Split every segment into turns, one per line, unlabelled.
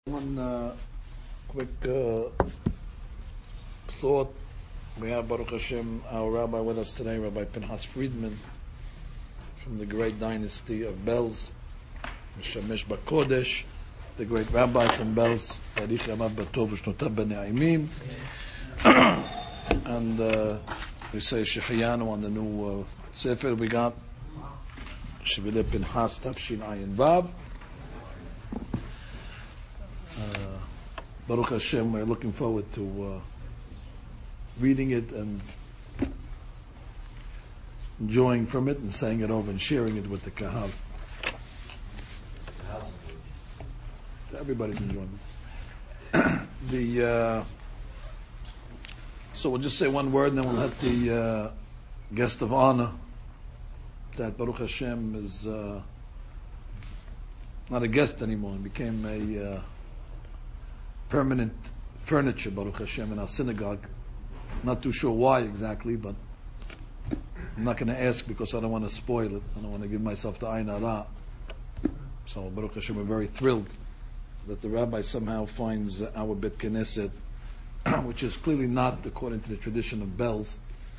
One quick thought. We have Baruch Hashem, our rabbi with us today, Rabbi Pinchas Friedman, from the great dynasty of Belz, Mishamesh Bakodesh, the great rabbi from Belz, Yarich Yamav Batov V'Shnotav B'Ne'imim, and we say Shechiyanu on the new Sefer we got, Shvilei Pinchas Tafshin Ayin Vav. Baruch Hashem, we're looking forward to reading it and enjoying from it and saying it over and sharing it with the Kahal. So everybody's enjoying it. So we'll just say one word and then we'll have the guest of honor that Baruch Hashem is not a guest anymore. He became a permanent furniture, Baruch Hashem, in our synagogue. Not too sure why exactly, but I'm not going to ask because I don't want to spoil it. I don't want to give myself the Ayin Hara. So Baruch Hashem, we're very thrilled that the rabbi somehow finds our Bet Knesset, which is clearly not according to the tradition of Belz.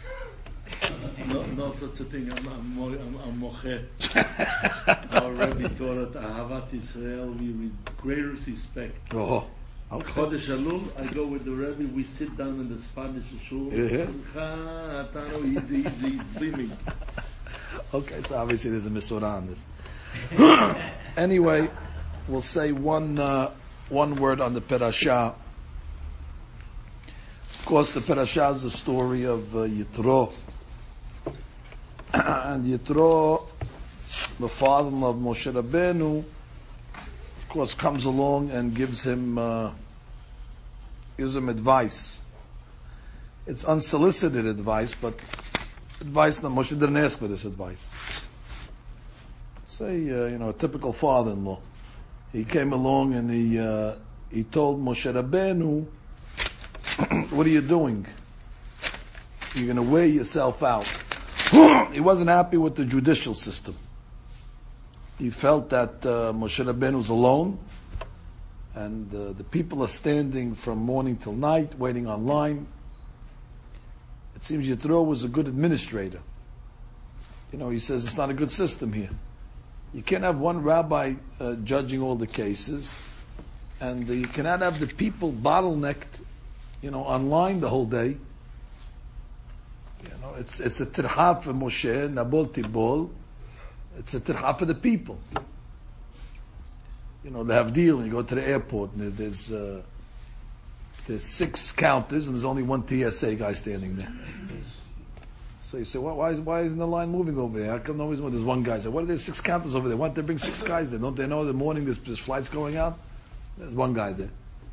No such a thing. I'm mochet. Our Rebbe taught at Ahavat Israel with greatest respect.
Oh, okay.
Chodesh Elul, I go with the Rebbe. We sit down in the Spanish shul. He's beaming.
Okay, so obviously there's a misorah on this. Anyway, we'll say one word on the Perashah. Of course, the Perashah is the story of Yitro. And Yitro, the father-in-law of Moshe Rabbeinu, of course, comes along and gives him advice. It's unsolicited advice, but advice that Moshe didn't ask for this advice. Say, a typical father-in-law. He came along and he told Moshe Rabbeinu, "What are you doing? You're going to wear yourself out." He wasn't happy with the judicial system. He felt that Moshe Rabbeinu was alone, and the people are standing from morning till night, waiting online. It seems Yitro was a good administrator. He says it's not a good system here. You can't have one rabbi judging all the cases, and you cannot have the people bottlenecked, online the whole day. It's a tirha for Moshe, Nabol Tibol. It's a tirha for the people. They have deal. You go to the airport and there's 6 counters and there's only one TSA guy standing there. So you say, why isn't the line moving over here? How come nobody's moving? There's one guy. So what are there 6 counters over there? Why don't they bring 6 guys there? Don't they know in the morning there's flights going out? There's one guy there.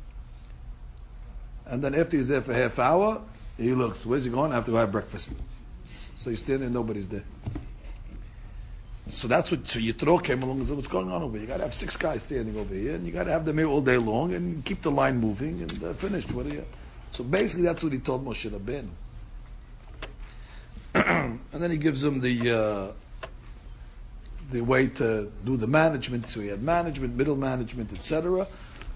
And then after he's there for half hour, he looks, where's he going? I have to go have breakfast. So he's standing there, nobody's there. So Yitro came along and said, what's going on over here? You got to have 6 guys standing over here, and you got to have them here all day long, and keep the line moving, and finished. So basically, that's what he told Moshe Rabbeinu. And then he gives him the way to do the management. So he had management, middle management, etc.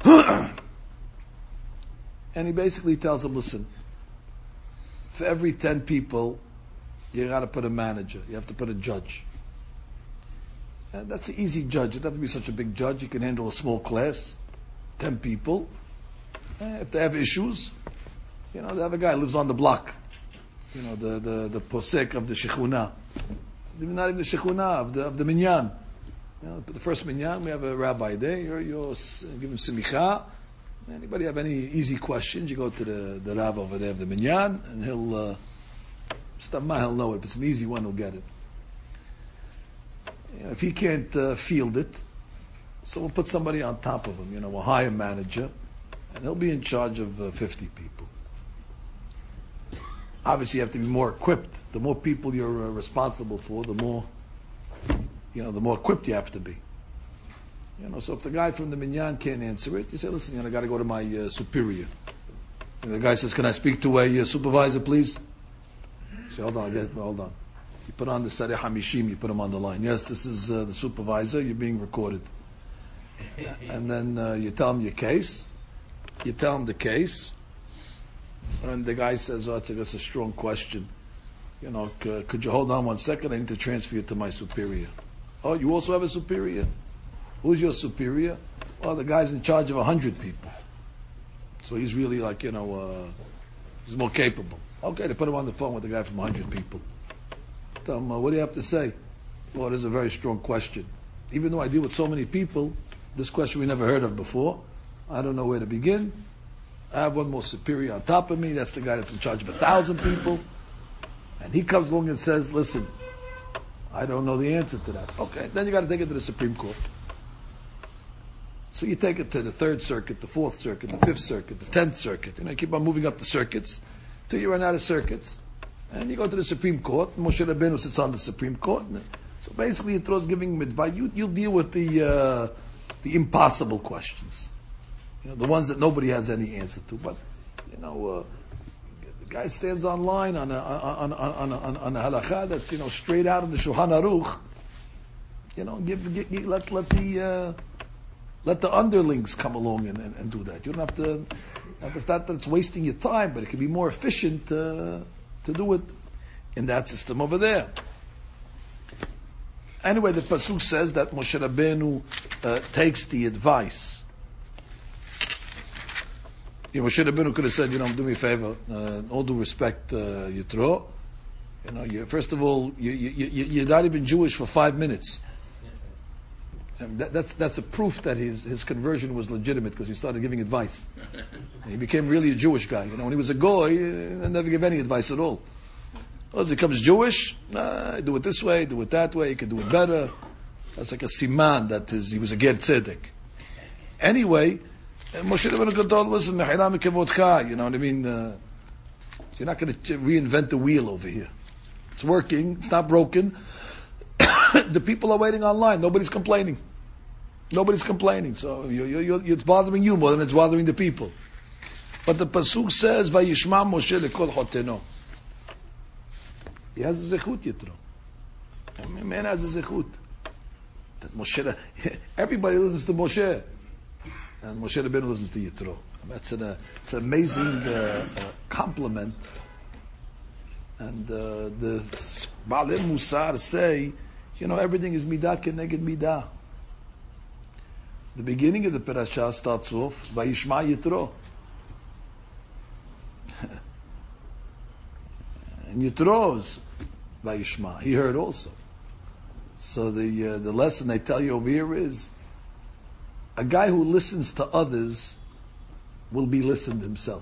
And he basically tells him, listen, for every 10 people, you got to put a manager. You have to put a judge. And that's an easy judge. You don't have to be such a big judge. You can handle a small class, 10 people. If they have issues, they have a guy who lives on the block. The posek of the shechuna. Not even the shechuna, of the minyan. The first minyan, we have a rabbi there. You give him simicha. Anybody have any easy questions? You go to the Rav over there of the minyan, and he'll know it. If it's an easy one, he'll get it. If he can't field it, so we'll put somebody on top of him. We'll hire a manager, and he'll be in charge of 50 people. Obviously, you have to be more equipped. The more people you're responsible for, the more equipped you have to be. So if the guy from the minyan can't answer it, you say, listen, I got to go to my superior. And the guy says, can I speak to a supervisor, please? You say, hold on. You put on the Sareh Hamishim, you put him on the line. Yes, this is the supervisor, you're being recorded. And then you tell him your case. You tell him the case. And the guy says, oh, that's a strong question. Could you hold on 1 second? I need to transfer you to my superior. Oh, you also have a superior? Who's your superior? Well, the guy's in charge of 100 people. So he's really like, he's more capable. Okay, they put him on the phone with the guy from 100 people. Tell him, what do you have to say? Well, this is a very strong question. Even though I deal with so many people, this question we never heard of before. I don't know where to begin. I have one more superior on top of me. That's the guy that's in charge of 1,000 people. And he comes along and says, listen, I don't know the answer to that. Okay, then you got to take it to the Supreme Court. So you take it to the 3rd Circuit, the 4th Circuit, the 5th Circuit, the 10th Circuit. You keep on moving up the circuits till you run out of circuits. And you go to the Supreme Court. Moshe Rabbeinu sits on the Supreme Court. So basically, Yitro's giving him advice. You'll deal with the impossible questions. The ones that nobody has any answer to. But, the guy stands online on a halakha that's, straight out of the Shulchan Aruch. Let the underlings come along and do that. You don't have to. It's not that it's wasting your time, but it can be more efficient to do it in that system over there. Anyway, the pasuk says that Moshe Rabbeinu takes the advice. Moshe Rabbeinu could have said, do me a favor, all due respect, Yitro, first of all, you're not even Jewish for 5 minutes. And that's a proof that his conversion was legitimate, because he started giving advice. And he became really a Jewish guy. When he was a goy, he never gave any advice at all. As he becomes Jewish, do it this way, do it that way, you can do it better. That's like a siman that he was a ger tzedek. Anyway, Moshe Rabbeinu could tell, listen, mechilah mikavotcha, you know what I mean? You're not going to reinvent the wheel over here. It's working, it's not broken. The people are waiting online, nobody's complaining. Nobody's complaining, so it's bothering you more than it's bothering the people. But the pasuk says, "Vayishma Moshe lekol choteno." He has a zechut, Yitro. Man has a zechut. That Moshe, everybody listens to Moshe, and Moshe Rabbeinu listens to Yitro. It's an amazing compliment. And the Baalei Musar say, everything is midah keneged midah. The beginning of the parasha starts off, Vayishma Yitro. And Yitro's Vayishma, he heard also. So the lesson they tell you over here is, a guy who listens to others will be listened himself.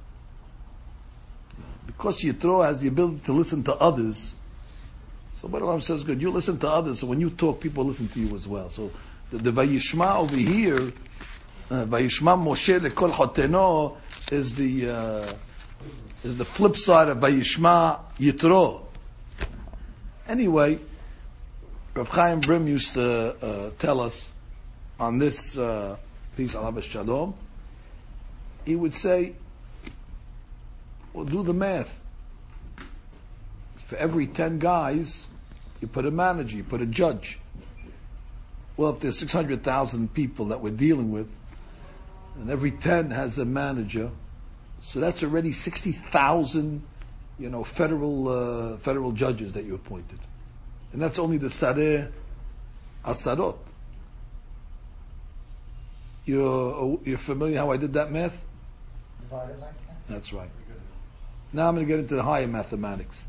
Because Yitro has the ability to listen to others, so Beit Olam says, good, you listen to others, so when you talk, people listen to you as well. So the Vayishma over here, Vayishma Moshe lekol choteno, is the flip side of Vayishma Yitro. Anyway, Rav Chaim Brim used to tell us on this piece, Alav Shalom, he would say, well, do the math. For every 10 guys, you put a manager, you put a judge. Well, if there's 600,000 people that we're dealing with, and every 10 has a manager, so that's already 60,000, federal judges that you appointed. And that's only the Sareh Asarot. You're familiar how I did that math?
Divided like that?
That's right. Now I'm going to get into the higher mathematics.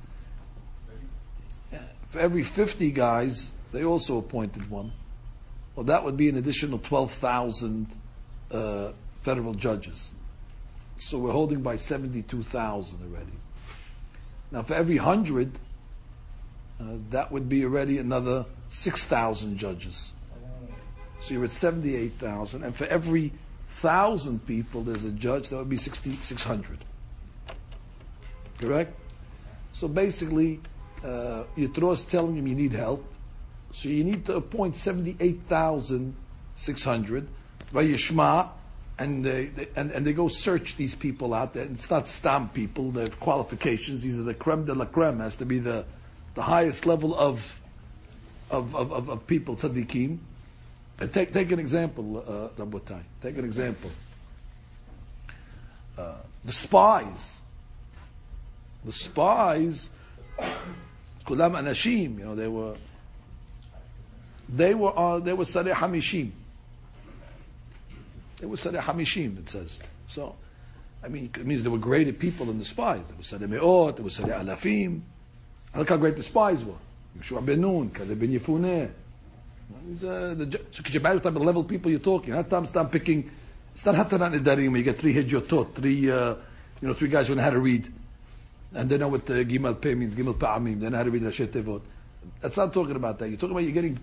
For every 50 guys, they also appointed one. Well, that would be an additional 12,000 federal judges. So we're holding by 72,000 already. Now for every 100, that would be already another 6,000 judges. So you're at 78,000. And for every 1,000 people, there's a judge, that would be 600. Correct? So basically, Yitro is telling him you need help. So you need to appoint 78,600 Vayishma, and they go search these people out there. And it's not stam people; they have qualifications. These are the creme de la creme. Has to be the highest level of people tzaddikim. Take an example, Rabotai. Take an example. The spies. The spies, Kulam Anashim, they were Sareh Hamishim. They were Sareh Hamishim, it says. So, it means there were greater people than the spies. There was Sareh Me'ot, there was Sareh Alafim. Look how great the spies were. Yeshua ben Nun, Kaleb ben Yefuneh. So could you imagine what type of level of people you're talking? Not time start picking. It's not Hataran Idarim where you get 3 Hijyotot, 3 guys who know how to read. And they know what Gimal Peh means, Gimal Pa'amim. They know how to read Rashi Tevot. That's not talking about that. You're talking about you're getting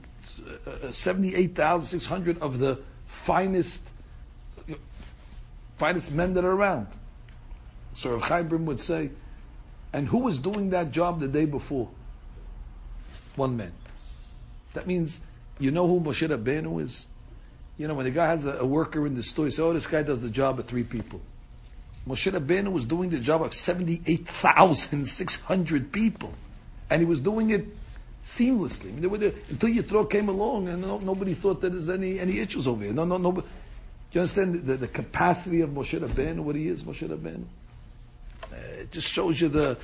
78,600 of the finest men that are around. So Rav Chaim Brim would say, and who was doing that job the day before? One man. That means, you know who Moshe Rabbeinu is? When the guy has a worker in the store, you say, this guy does the job of 3 people. Moshe Rabbeinu was doing the job of 78,600 people. And he was doing it seamlessly. Until Yitro came along and nobody thought that there's any issues over here. No. You understand the capacity of Moshe Rabbeinu, what he is, Moshe Rabbeinu? It just shows you the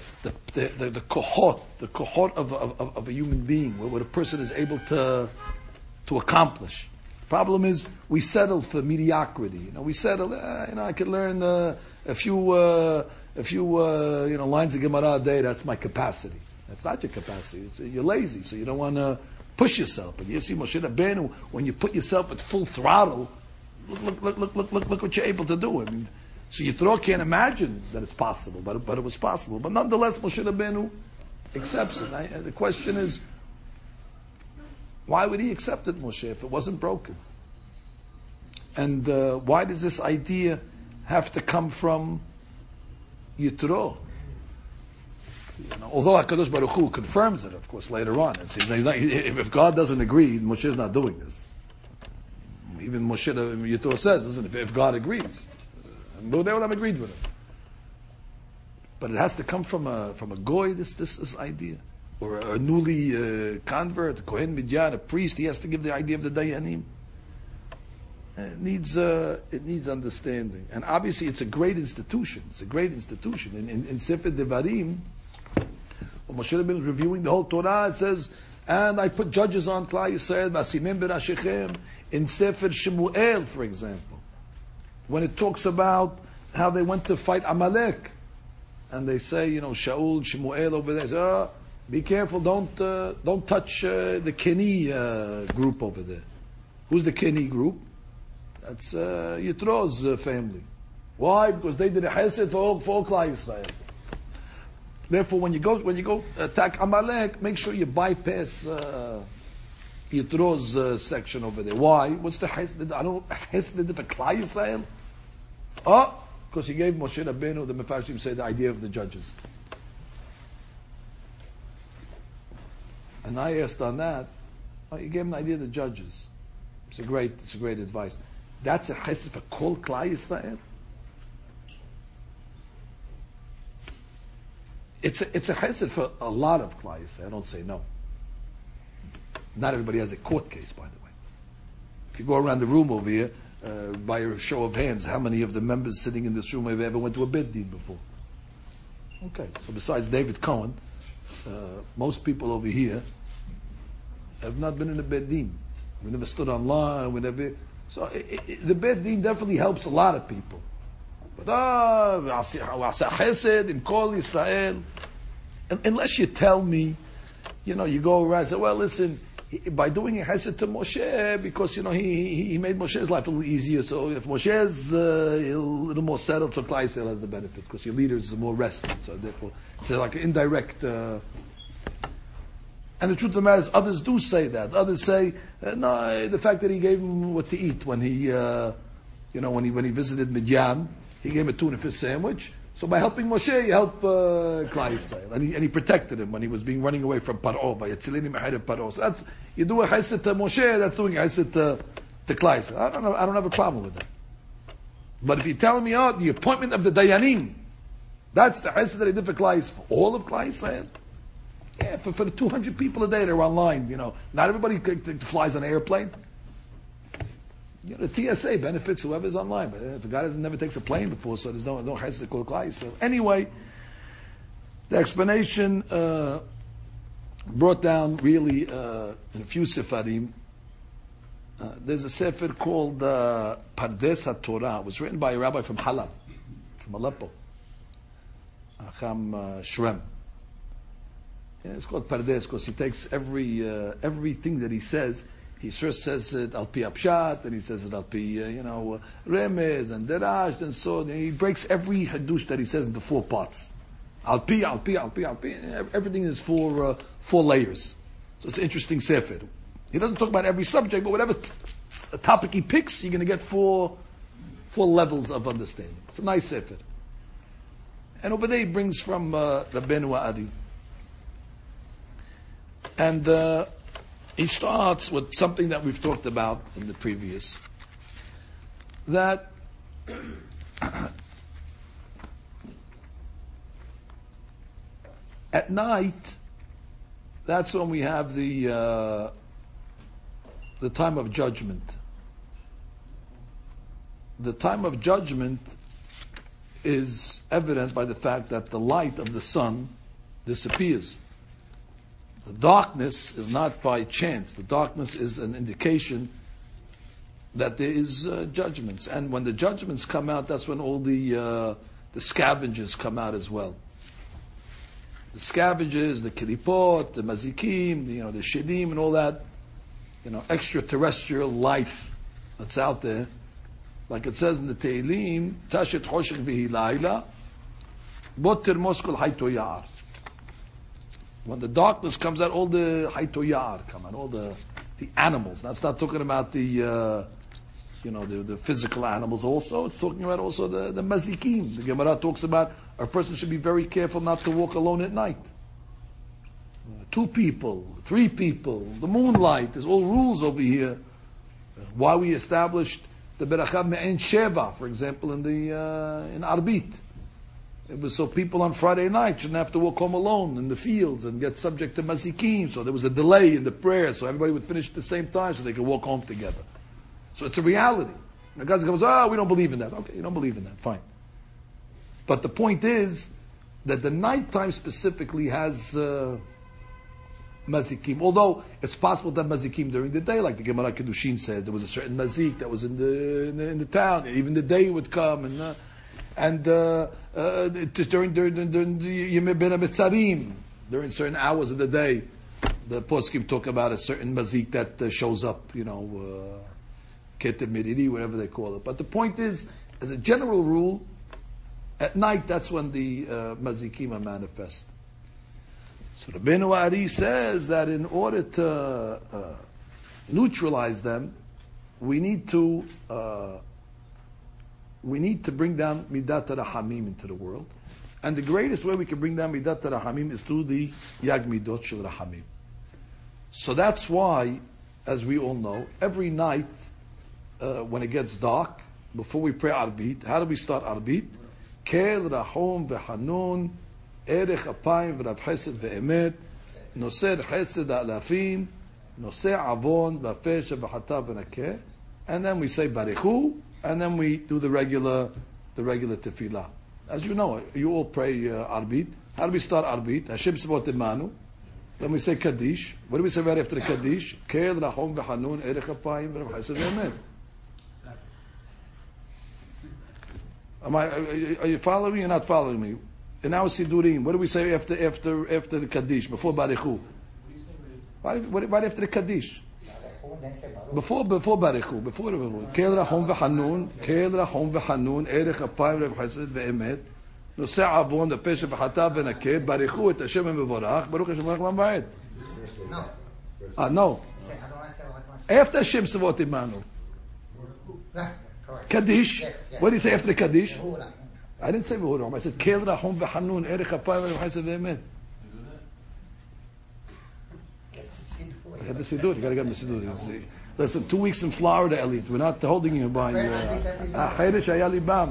kohort of a human being, what a person is able to accomplish. The problem is we settle for mediocrity. We settle. I could learn a few lines of Gemara a day. That's my capacity. That's not your capacity. You're lazy, so you don't want to push yourself. But you see, Moshe Rabbeinu, when you put yourself at full throttle, look what you're able to do. So Yitro can't imagine that it's possible, but it was possible. But nonetheless, Moshe Rabbeinu accepts it. The question is, why would he accept it, Moshe, if it wasn't broken? And why does this idea have to come from Yitro? Although HaKadosh Baruch Hu confirms it, of course, later on. If God doesn't agree, Moshe is not doing this. Even Moshe, Yitro says, isn't it? If God agrees. And they would have agreed with him. But it has to come from a goy, this idea. Or a newly convert, a Kohen Midyan, a priest, he has to give the idea of the Dayanim. It needs understanding. And obviously it's a great institution. It's a great institution. In Sefer Devarim, when Moshe Rabbeinu is reviewing the whole Torah, it says, and I put judges on Klal Yisrael, Vasimim Berashechem, in Sefer Shemuel, for example. When it talks about how they went to fight Amalek, and they say, Shaul, Shemuel over there, say, be careful, don't touch the Keni group over there. Who's the Keni group? That's Yitro's family. Why? Because they did a chesed for all Klal Yisrael. Therefore, when you go attack Amalek, make sure you bypass Yitro's section over there. Why? What's the chesed? I don't know, chesed for Klal Yisrael? Because he gave Moshe Rabbeinu, the Mefarshim say, the idea of the judges. And I asked on that, he gave him the idea of the judges. It's a great advice. That's a chesed for Kol Klal Yisrael. It's a chesed for a lot of Klal Yisrael. I don't say no. Not everybody has a court case, by the way. If you go around the room over here, by a show of hands, how many of the members sitting in this room have ever went to a bed din before? Okay, so besides David Cohen, most people over here have not been in a bed din. We never stood online. So the bed din definitely helps a lot of people. But chesed in Kol Yisrael, unless you tell me, you go around and say, well, listen, by doing a chesed to Moshe, because he made Moshe's life a little easier. So if Moshe is a little more settled, so Klal Yisrael has the benefit because your leaders are more rested. So therefore, it's like an indirect. And the truth of the matter is, others do say that. Others say, no, the fact that he gave him what to eat when he, when he visited Midian, he gave him a tuna fish sandwich. So by helping Moshe, you help Klal Yisrael, and he protected him when he was running away from Paro by Yatzilini Mehared Paro. So that's, you do a chesed to Moshe, that's doing a chesed to Klal Yisrael. I don't have a problem with that. But if you're telling me, the appointment of the Dayanim, that's the chesed that he did for Klal Yisrael, for all of Klal Yisrael. Yeah, for the 200 people a day that are online, not everybody flies on an airplane. The TSA benefits whoever's online, but if a guy never takes a plane before, so there's no chesed to call klai. So anyway, the explanation brought down really in a few sefarim. There's a sefer called Pardes HaTorah. It was written by a rabbi from Halab, from Aleppo, Acham Shrem. Yeah, it's called Pardes because he takes everything that he says. He first says it al pi apshat, and he says it al pi remez and derash, and so on. He breaks every hadush that he says into 4 parts. Al pi. Everything is 4 layers. So it's an interesting sefer. He doesn't talk about every subject, but whatever topic he picks, you're going to get 4 levels of understanding. It's a nice sefer. And over there he brings from Rabbeinu Ari. And he starts with something that we've talked about in the previous, that at night, that's when we have the time of judgment. The time of judgment is evident by the fact that the light of the sun disappears. The darkness is not by chance. The darkness is an indication that there is judgments. And when the judgments come out, that's when all the scavengers come out as well. The scavengers, the kilipot, the mazikim, the shedim, and all that, extraterrestrial life that's out there. Like it says in the Tehillim, Tashet Hoshech Vihi Laila, Bot Termos Kol Hayto Ya'ar. When the darkness comes out, all the Hayto Ya'ar come out, all the animals. That's not talking about the physical animals also. It's talking about also the mazikim. The Gemara talks about a person should be very careful not to walk alone at night. 2 people, 3 people, the moonlight, there's all rules over here. Why we established the Beracha Me'en Sheva, for example, in Arbit. It was so people on Friday night shouldn't have to walk home alone in the fields and get subject to mazikim. So there was a delay in the prayer, so everybody would finish at the same time so they could walk home together. So it's a reality. And the guy comes, we don't believe in that. Okay, you don't believe in that, fine. But the point is that the nighttime specifically has mazikim. Although it's possible to have mazikim during the day, like the Gemara Kedushin says, there was a certain mazik that was in the town. Even the day would come, and during the Yemei Ben HaMetzarim, during certain hours of the day, the poskim talk about a certain mazik that shows up, Keter Miriri, whatever they call it. But the point is, as a general rule, at night that's when the mazikim are manifest. So Rabbeinu Ari says that in order to neutralize them, we need to bring down Midat HaRahamim into the world. And the greatest way we can bring down Midat HaRahamim is through the Yag Midot Shel Rahamim. So that's why, as we all know, every night when it gets dark, before we pray Arbit, how do we start Arbit? Kel Rahom V'Hanun Erech Apayim V'Rav Chesed V'Emet Noseh Chesed Alafim Noseh Avon V'Afesh V'Hatav V'Nakeh. And then we say Barechu, and then we do the regular tefillah. As you know, you all pray Arbit. How do we start Arbit? Hashem Tzvot Imanu. Then we say Kaddish. What do we say right after the Kaddish? Kel Rahom V'Hanun Erech Apayim V'Rav Chesed V'Emet. Are you following me or not following me? In our Sidurim, what do we say after the Kaddish, before Barechu? Right after the Kaddish. Before Barechu, before Kel Rahom V'Hanun, Erech Apayim V'Rav Chesed V'Emet, Noseh Avon V'Afesh V'Hatav V'Nakeh, Barechu et Hashem Mevorach, Baruch Hashem Melech L'Am Va'ed. No. After Hashem Tzvot Imanu. Kaddish. What do you say after the Kaddish? I didn't say V'Huram. I said Kel Rahom V'Hanun Erech Apayim V'Rav Chesed V'Emet. Get the Siddur. You got to get the Siddur. Listen, 2 weeks in Florida, Elliot. We're not holding you by Ahirish Hayalibam.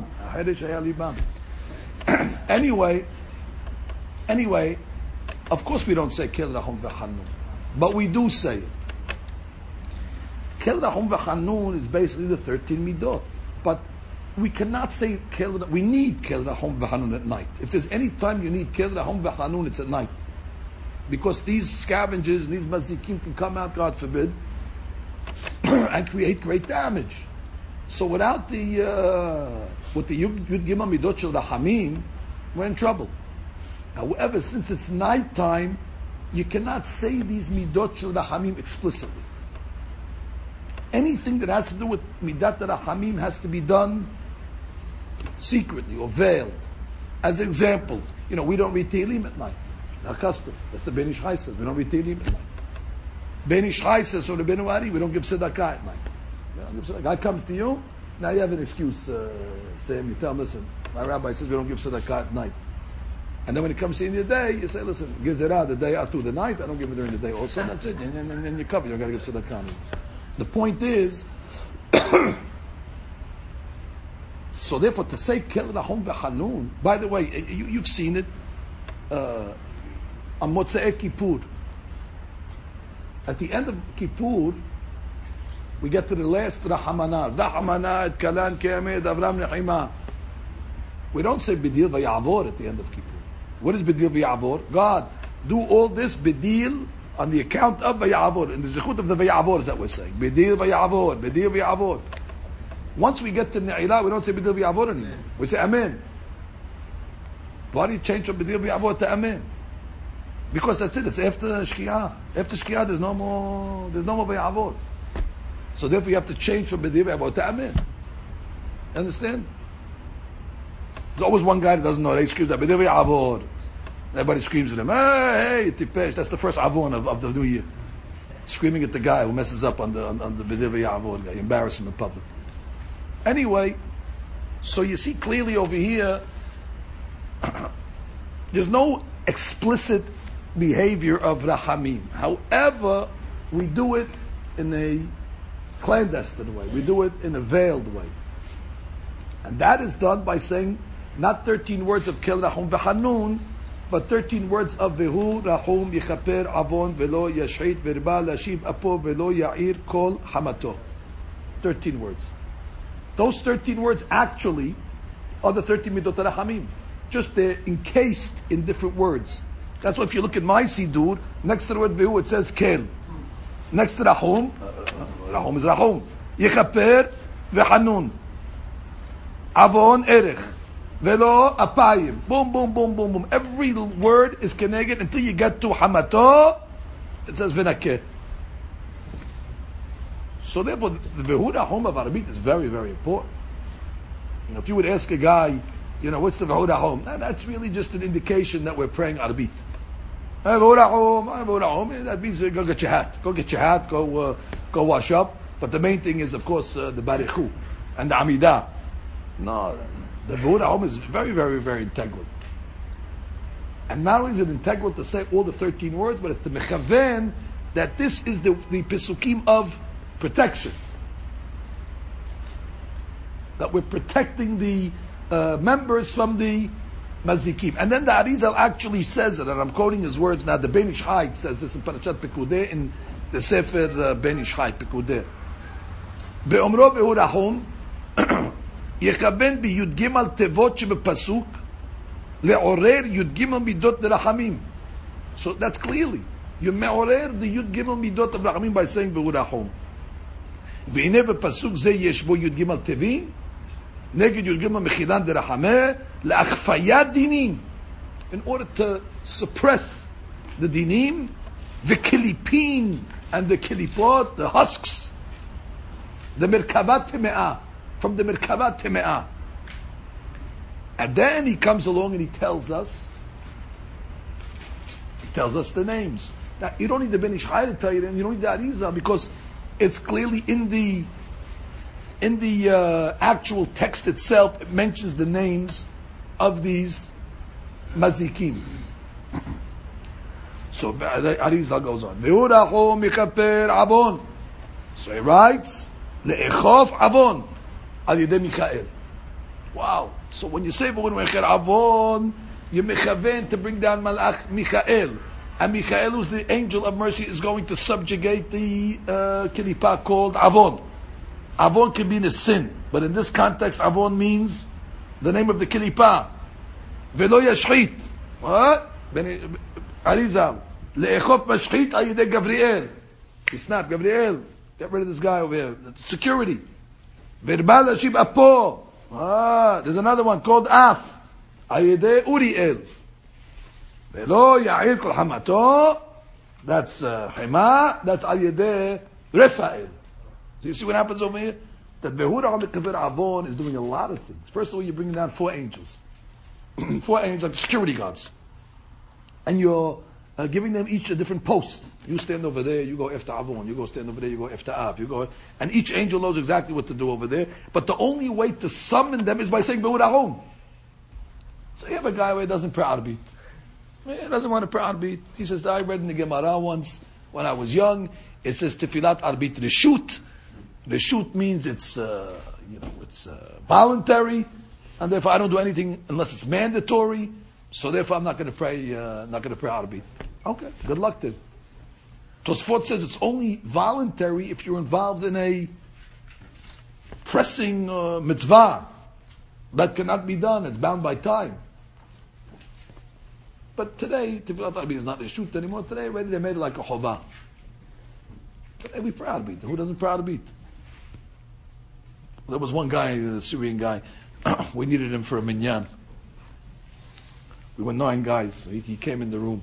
Anyway, of course we don't say Kel Rahom V'Hanun, but we do say it. Kel Rachum V'Hanun is basically the 13 midot. But we cannot say we need Kel Rachum V'Hanun at night. If there's any time you need Kel Rachum V'Hanun, it's at night. Because these scavengers and these mazikim can come out, God forbid, and create great damage. So without with the Yud Gimel Midot Shel Rahamim, we're in trouble. However, since it's night time, you cannot say these Midot Shel Rahamim explicitly. Anything that has to do with Midat Rahamim has to be done secretly or veiled. As an example, we don't read Tehillim at night. It's our custom. That's the Ben Ish Chai says. We don't read Tehillim at night. Ben Ish Chai says, or the Ben Uari, we don't give tzedakah at night. God comes to you, now you have an excuse, Sam. You tell him, listen, my rabbi says we don't give tzedakah at night. And then when it comes to the day, you say, listen, give zerah the day after the night, I don't give it during the day also, that's it. And you cover, you don't got to give tzedakah. The point is, so therefore to say Kel Rachum V'Hanun, by the way, you've seen it on Motzei Kippur. At the end of Kippur, we get to the last Rahamanah. Rahamanah et Kalan Ke'amed Avram Nechima. We don't say B'dil V'Ya'avor at the end of Kippur. What is B'dil V'Ya'avor? God, do all this B'dil on the account of V'Ya'avor. In the Zechut of the V'Ya'avor is that we're saying. B'dil V'Ya'avor, B'dil V'Ya'avor. Once we get to Ne'ilah, we don't say B'dil V'Ya'avor anymore. We say Amen. Why do you change from B'dil V'Ya'avor to Amen? Because that's it. It's after Shkiah. After Shkiah, there's no more V'Ya'avor. So therefore, you have to change from B'dil V'Ya'avor to Amen. Understand? There's always one guy that doesn't know. He screams at B'dil V'Ya'avor. Everybody screams at him. Hey, Tipesh! That's the first Avon of the new year. Screaming at the guy who messes up on the B'dil V'Ya'avor guy. You embarrass him in public. Anyway, so you see clearly over here, there's no explicit behavior of Rahamim. However, we do it in a clandestine way. We do it in a veiled way. And that is done by saying not 13 words of Kel Rachum V'Hanun, but 13 words of Vehu Rachum Yichaper Avon Velo Yashit Verba Lashib Apo Velo Ya'ir Kol Hamato. 13 words. Those 13 words actually are the 13 Midot Rahamim. Just they're encased in different words. That's why if you look at my Sidur, next to the word Vehu it says Kel. Next to Rachum, Rachum is Rachum. Yichaper V'Hanun. Avon Erech. Velo Apayim. Boom, boom, boom, boom, boom. Every word is connected until you get to Hamato. It says V'Nakeh. So therefore, the Vehu Rachum of Arabit is very, very important. If you would ask a guy, what's the Vehu Rachum? That's really just an indication that we're praying Arabit. Vehu Rachum, that means go get your hat. Go get your hat, go wash up. But the main thing is, of course, the Barichu and the Amidah. No, the Vehu Rachum is very, very, very integral. And not only is it integral to say all the 13 words, but it's the Mechaven that this is the Pesukim of protection. That we're protecting the members from the Mazikim. And then the Arizal actually says it, and I'm quoting his words now. The Ben Ish Chai says this in Parashat Pekudei, in the Sefer Ben Ish Chai, Pekudei. Be'omro Vehu Rachum, Yechaben bi Yud Gimal Tevot shebepasuk, le'orer Yud Gimal Midot Rahamim. So that's clearly, you me'orer the Yud Gimal Midot of Rahamim by saying Vehu Rachum. והנה בפסוק זה יש בו י' ג' תווים נגד י' ג' מחידן דרחמה להכפיית דינים, in order to suppress the dinim, the kilipin and the kilipot, the husks, the merkabat teme'ah, from the merkabat teme'ah. And then he comes along and he tells us the names. Now you don't need the Ben Ish Chai to tell you, and you don't need the Arizal, because it's clearly in the actual text itself. It mentions the names of these mazikim. So Arizal goes on. Vehu Rachum Yichaper Avon. So he writes le'echof Avon al yedei Michael. Wow! So when you say Vehu Yichaper Avon, you mechaven to bring down Malach Michael. And Michael, who's the angel of mercy, is going to subjugate the Kilipa called Avon. Avon can mean a sin, but in this context, Avon means the name of the Kilipa. Velo yashchit. What? Arizal. Le'echov mashchit ayidei Gabriel. It's not Gabriel. Get rid of this guy over here. Security. Verbal ashib apo. There's another one called Af. Ayidei Uriel. Velo ya'ir kol hamato. That's Hema. That's Ayidei Refael. So you see what happens over here? That Behura HaMekavir Avon is doing a lot of things. First of all, you're bringing down 4 angels. 4 angels like security guards. And you're giving them each a different post. You stand over there, you go after Avon. You go stand over there, you go after Av. And each angel knows exactly what to do over there. But the only way to summon them is by saying Behura Hom. So you have a guy who doesn't pray Arbit. He doesn't want to pray Arbit. He says, I read in the Gemara once, when I was young, it says Tefilat Arbit Reshut. Reshut means it's voluntary, and therefore I don't do anything unless it's mandatory. So therefore I'm not going to pray Arbit. Okay, good luck to you. Tosfot says it's only voluntary if you're involved in a pressing mitzvah that cannot be done. It's bound by time. But today, Tefilat Arbit is not Reshut anymore. Today, already they made it like a chovah. Today we pray Arbit. Who doesn't pray Arbit? There was one guy, the Syrian guy, we needed him for a minyan. We were 9 guys, so he came in the room.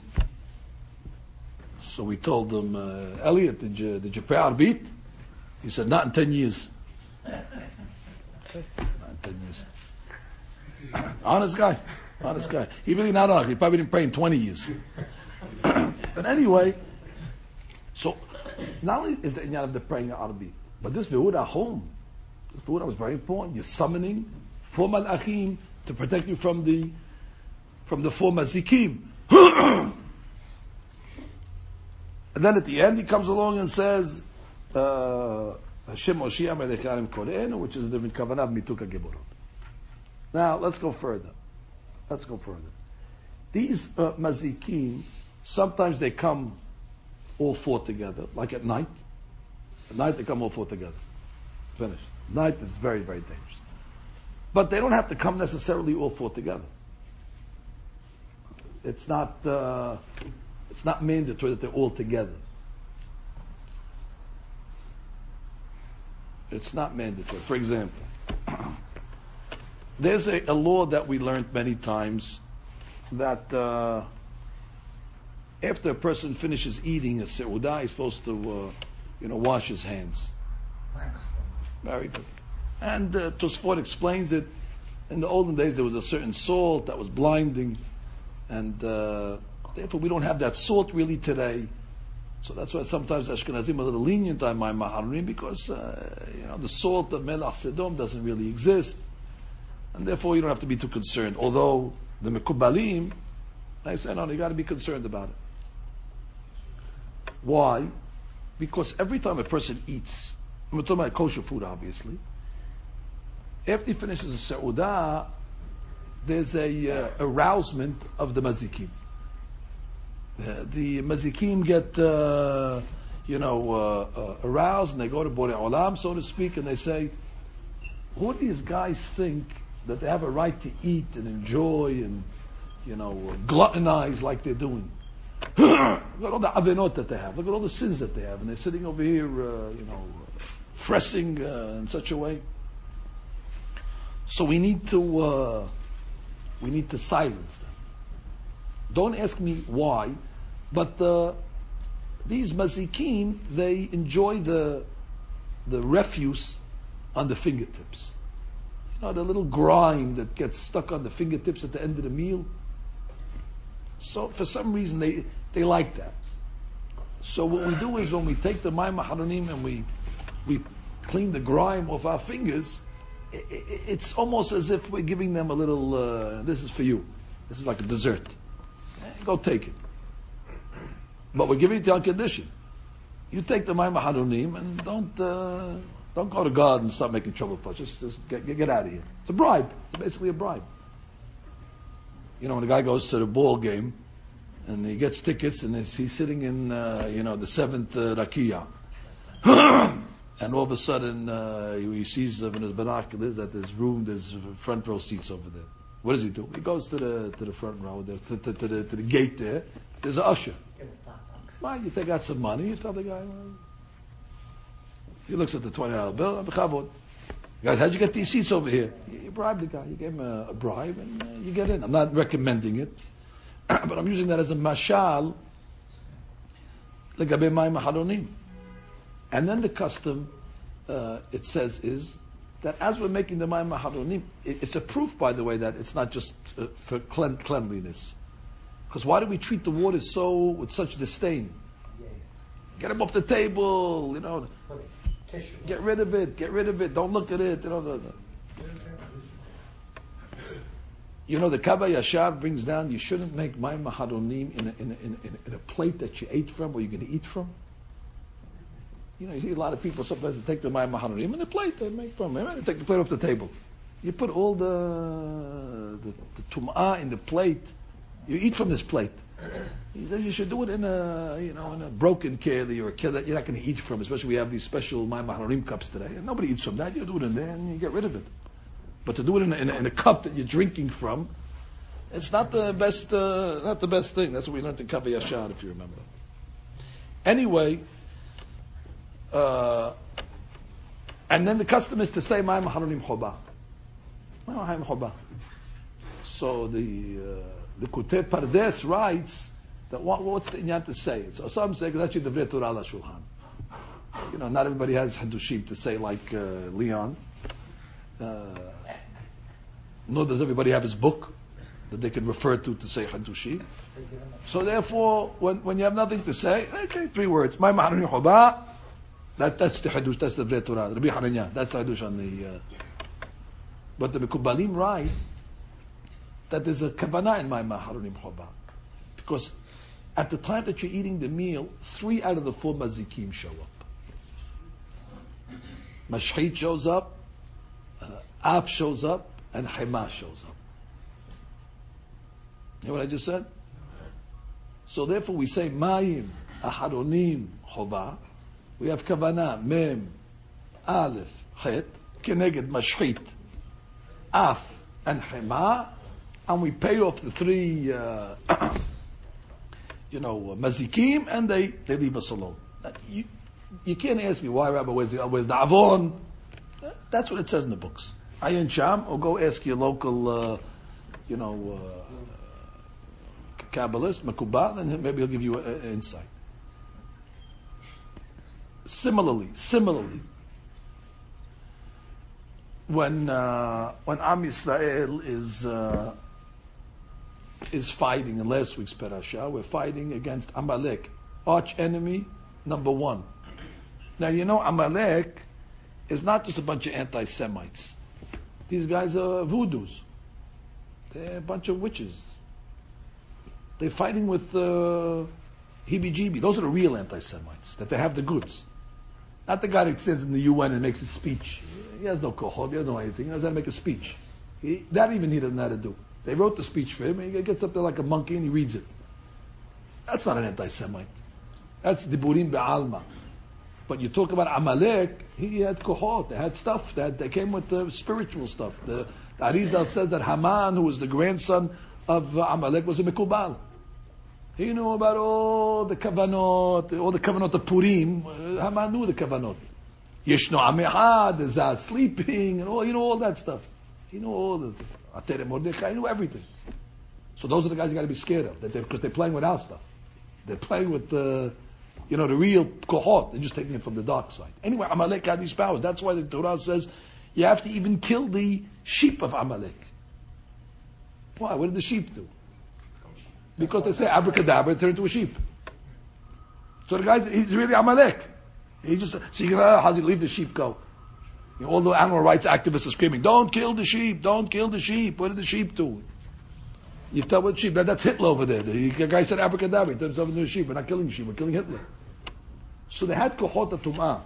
So we told him, Elliot, did you pray Arbit? He said, not in 10 years. Not in 10 years. Honest guy. He really not honest. He probably didn't pray in 20 years. But anyway, so not only is the inyan of the praying Arbit, but this Vehuda home. This Vehuda was very important. You're summoning 4 malachim to protect you from the 4 mazikim. And then at the end he comes along and says, Hashem Oshia Melech Korenu, which is the different kavanah mituka geborot. Now let's go further. These mazikim, sometimes they come all 4 together, like at night. At night they come all 4 together. Finished. Night is very, very dangerous. But they don't have to come necessarily all 4 together. It's not mandatory that they're all together. It's not mandatory. For example, there's a law that we learned many times that after a person finishes eating a seudah, he's supposed to wash his hands. Very good. And Tosfot explains it. In the olden days, there was a certain salt that was blinding, and therefore we don't have that salt really today. So that's why sometimes Ashkenazim are a little lenient on my maharim, because the salt of Melach Sedom doesn't really exist, and therefore you don't have to be too concerned. Although the Mekubalim, I say no, you got to be concerned about it. Why? Because every time a person eats, we're talking about kosher food, obviously. After he finishes a seudah, there's a arousement of the mazikim. The mazikim get aroused, and they go to Borei Olam, so to speak, and they say, who do these guys think that they have a right to eat and enjoy and gluttonize like they're doing? Look at all the avenot that they have. Look at all the sins that they have, and they're sitting over here, fressing in such a way. So we need to silence them. Don't ask me why, but these mazikim, they enjoy the refuse on the fingertips. The little grime that gets stuck on the fingertips at the end of the meal. So for some reason they like that. So what we do is when we take the mayim haronim and we clean the grime off our fingers, it's almost as if we're giving them a little, this is for you. This is like a dessert. Go take it. But we're giving it to you on condition. You take the mayim haronim and don't go to God and start making trouble for us. Just get out of here. It's a bribe. It's basically a bribe. When a guy goes to the ball game and he gets tickets, and he's sitting in, the 7th Rakia. And all of a sudden, he sees in his binoculars that there's front row seats over there. What does he do? He goes to the front row, to the gate there. There's an usher.
Give him $5.
Well, you take out some money, you tell the guy, he looks at the $20 bill, guys, how'd you get these seats over here? You bribed the guy, you gave him a bribe, and you get in. I'm not recommending it, but I'm using that as a mashal, legabe mayim haronim. And then the custom, it says, is that as we're making the mayim haronim, it's a proof, by the way, that it's not just for cleanliness. Because why do we treat the water with such disdain?
Yeah.
Get them off the table,
Put tissue.
get rid of it, don't look at it, the Kava Yashar brings down, you shouldn't make mayim haronim in a plate that you ate from, or you're going to eat from. You see a lot of people sometimes they take the mayim haronim in the plate they make from. They take the plate off the table. You put all the tum'ah in the plate. You eat from this plate. He says you should do it in a broken keli or a keli that you're not going to eat from. Especially we have these special mayim haronim cups today, and nobody eats from that. You do it in there and you get rid of it. But to do it in a cup that you're drinking from, it's not the best. Not the best thing. That's what we learned in Kaveh Yashar, if you remember. Anyway, and then the custom is to say mayim haronim choba. Mayim choba. So the Kutei Pardes writes that what's the inyan to say? So some say that's the Divrei Torah ala Shulchan. Not everybody has Hadushim to say like Leon. Nor does everybody have his book that they can refer to say Hadushim. So therefore, when you have nothing to say, okay, 3 words. Mayim haronim choba. That's the Hadush. That's the Divrei Torah. Rabbi Hananya. That's the Hadush on the. But the Mekubalim write that there's a kavanah in mayim haronim choba, because at the time that you're eating the meal, 3 out of the 4 mazikim show up. Mashchit shows up, Ab shows up, and Hema shows up. You know what I just said? So therefore we say mayim haronim choba. We have kavanah mem aleph chet keneged mashchit af and Hema. And we pay off the 3, mazikim, and they leave us alone. You can't ask me why, Rabbi, where's the avon? That's what it says in the books. Ayin Sham, or go ask your local, Kabbalist, Makubal, and maybe he'll give you an insight. Similarly, when Am Yisrael is fighting in last week's parasha, we're fighting against Amalek, arch enemy number 1. Now Amalek is not just a bunch of anti-Semites. These guys are voodoos. They're a bunch of witches. They're fighting with heebie-jeebie. Those are the real anti-Semites, that they have the goods. Not the guy that stands in the UN and makes a speech. He has no kohod, he doesn't know anything. He knows how to make a speech. That even he doesn't know how to do. They wrote the speech for him, and he gets up there like a monkey and he reads it. That's not an anti-Semite. That's diburim be'alma. But you talk about Amalek, he had kohot, they had stuff, they came with the spiritual stuff. The Arizal says that Haman, who was the grandson of Amalek, was a Mekubal. He knew about all the kavanot of Purim. Haman knew the kavanot. Yeshno Amehad, there's sleeping, and all that stuff. He knew all the Atere Mordechai, he knew everything. So those are the guys you got to be scared of, because they're playing with our stuff. They're playing with the real kohot. They're just taking it from the dark side. Anyway, Amalek had these powers. That's why the Torah says you have to even kill the sheep of Amalek. Why? What did the sheep do? Because they say abracadabra, turn into a sheep. So the guy, he's really Amalek. How's he leave the sheep go? All the animal rights activists are screaming, don't kill the sheep, don't kill the sheep. What did the sheep do? You tell what sheep, that's Hitler over there. The guy said abracadabra, he turned himself into a sheep. We're not killing sheep, we're killing Hitler. So they had kohot tum'ah.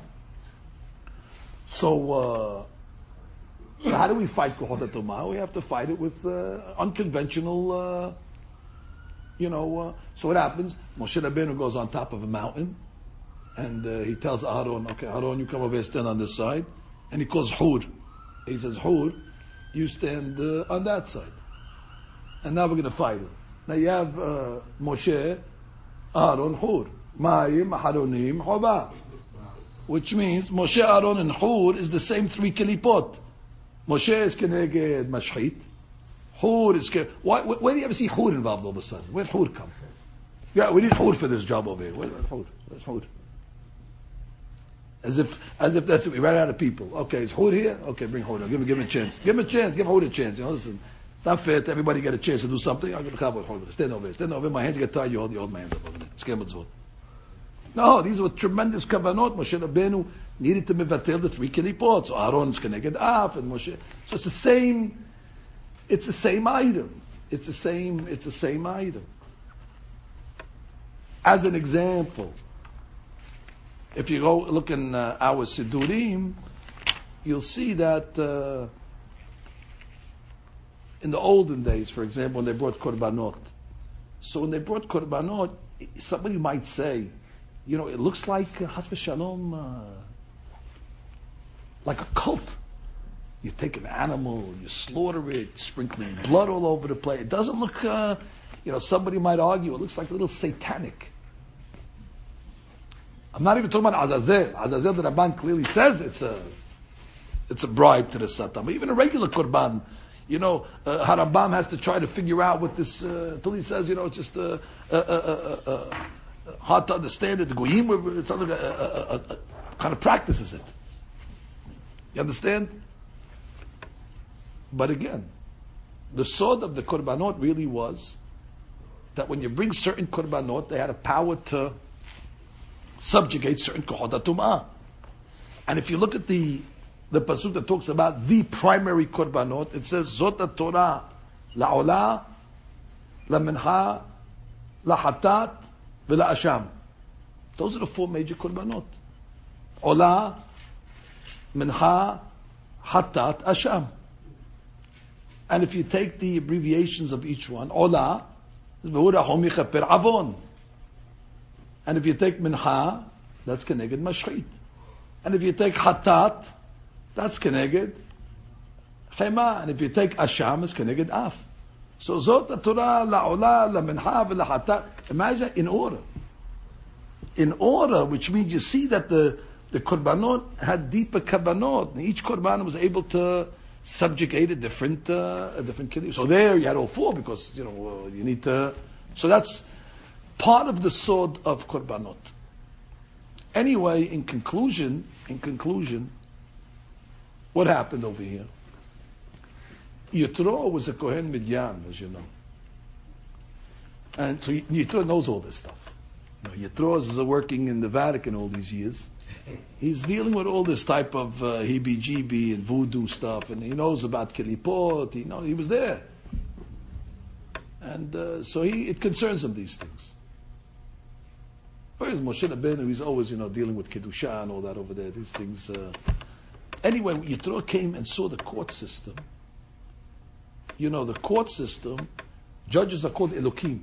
So how do we fight kohot tum'ah? We have to fight it with unconventional So what happens? Moshe Rabbeinu goes on top of a mountain, and he tells Aaron, okay, Aaron, you come over here, stand on this side. And he calls Hur. He says, Hur, you stand on that side. And now we're going to fight him. Now you have Moshe, Aaron, Hur. Ma'im, Haronim, Hoba. Which means Moshe, Aaron, and Hur is the same three kilipot. Moshe is keneged mashchit. Hur is where do you ever see Hur involved all of a sudden? Where's Hur come? Yeah, we need Hur for this job over here. Where's Hur? Where's Hur? As if that's it. We ran out of people. Okay, is Hur here? Okay, bring Hur. Give him a chance. Give him a chance. Give Hur a chance. Listen, it's not fair to everybody get a chance to do something. I'm going to cover Hur. Stand over here. Stand over here. My hands get tired. You hold my hands up over there. No, these were tremendous kavanot. Moshe Rabbeinu needed to mevatel the three kilipot. So Aaron's connected Af and Moshe. So it's the same. It's the same item. It's the same item. As an example, if you go look in our Sidurim, you'll see that in the olden days, for example, when they brought korbanot. So when they brought korbanot, somebody might say, it looks like Chas v'Shalom, like a cult. You take an animal, you slaughter it, sprinkling blood all over the place. It doesn't look, somebody might argue, it looks like a little satanic. I'm not even talking about Azazel. Azazel, the Rabban clearly says it's a bribe to the Satan. But even a regular Korban, Harambam has to try to figure out what this, until he says, it's just hard to understand it. The Goyim, it sounds like a kind of practices it. You understand? But again, the sword of the Korbanot really was that when you bring certain Korbanot, they had a power to subjugate certain Kohot HaTum'ah. And if you look at the pasuk that talks about the primary Korbanot, it says, Zot HaTorah la'olah, la'mincha, la'hatat, v'la'asham. Those are the four major Korbanot. Olah, mincha, hatat, asham. And if you take the abbreviations of each one, Olah, avon. And if you take mincha, that's keneged mashchit. And if you take hatat, that's keneged chema. And if you take asham, it's keneged af. So zot Torah la'olah, la'mincha, v'la'hatat. Imagine in order. In order, which means you see that the korbanot had deeper kavanot, and each korban was able to subjugate a different kiddush. So there you had all four because you need to. So that's part of the sword of korbanot. Anyway, in conclusion, what happened over here? Yitro was a Kohen Midyan, as you know, and so Yitro knows all this stuff. Yitro is working in the Vatican all these years. He's dealing with all this type of heebie-jeebie and voodoo stuff, and he knows about Kilipot. He was there, and so it concerns him these things. Whereas Moshe Rabbeinu, he's always dealing with Kedusha and all that over there. These things. Anyway, Yitro came and saw the court system. The court system, judges are called Elokim.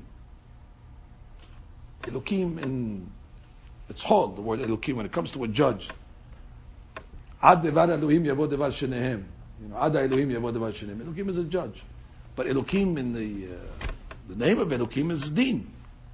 Elokim it's Hol, the word Elokim, when it comes to a judge. Ad devar Elohim yavo devar shenehem. Ad Elohim yavo devar shenehem. Elokim is a judge. But Elokim in the name of Elokim is Din.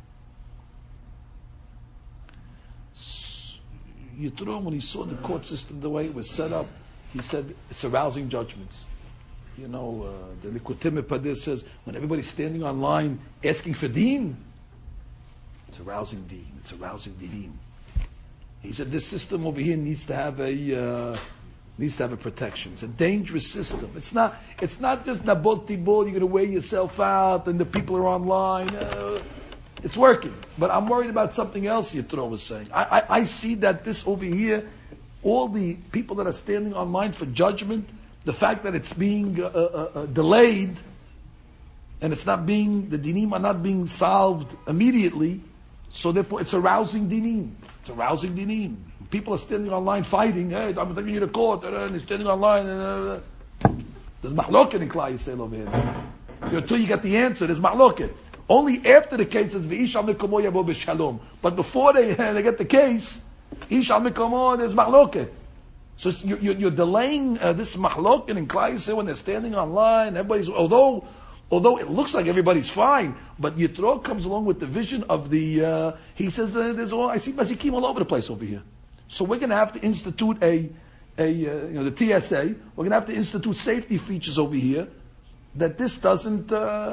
Yitro, when he saw the court system, the way it was set up, he said, it's arousing judgments. The Likutei Padir says, when everybody's standing online asking for Din, it's arousing Din. It's arousing Din. He said this system over here needs to have a protection. It's a dangerous system. It's not just nabot tibol. You're going to wear yourself out, and the people are online. It's working, but I'm worried about something else. Yitro was saying. I see that this over here, all the people that are standing online for judgment, the fact that it's being delayed, and the dinim are not being solved immediately. So therefore, it's arousing dinim. It's arousing dinim. People are standing online fighting. Hey, I'm taking you to court. And they're standing online. There's mahloket in Klal Yisrael over here. Until you get the answer, there's mahloket. Only after the case is v'ish al mikomo yavo b'shalom. But before they get the case, ish al mikomo, there's mahloket. So you're delaying this mahloket in Klal Yisrael when they're standing online. Everybody's although it looks like everybody's fine, but Yitro comes along with the vision of the. He says there's all I see mazikim all over the place over here. So we're going to have to institute the TSA. We're going to have to institute safety features over here that this doesn't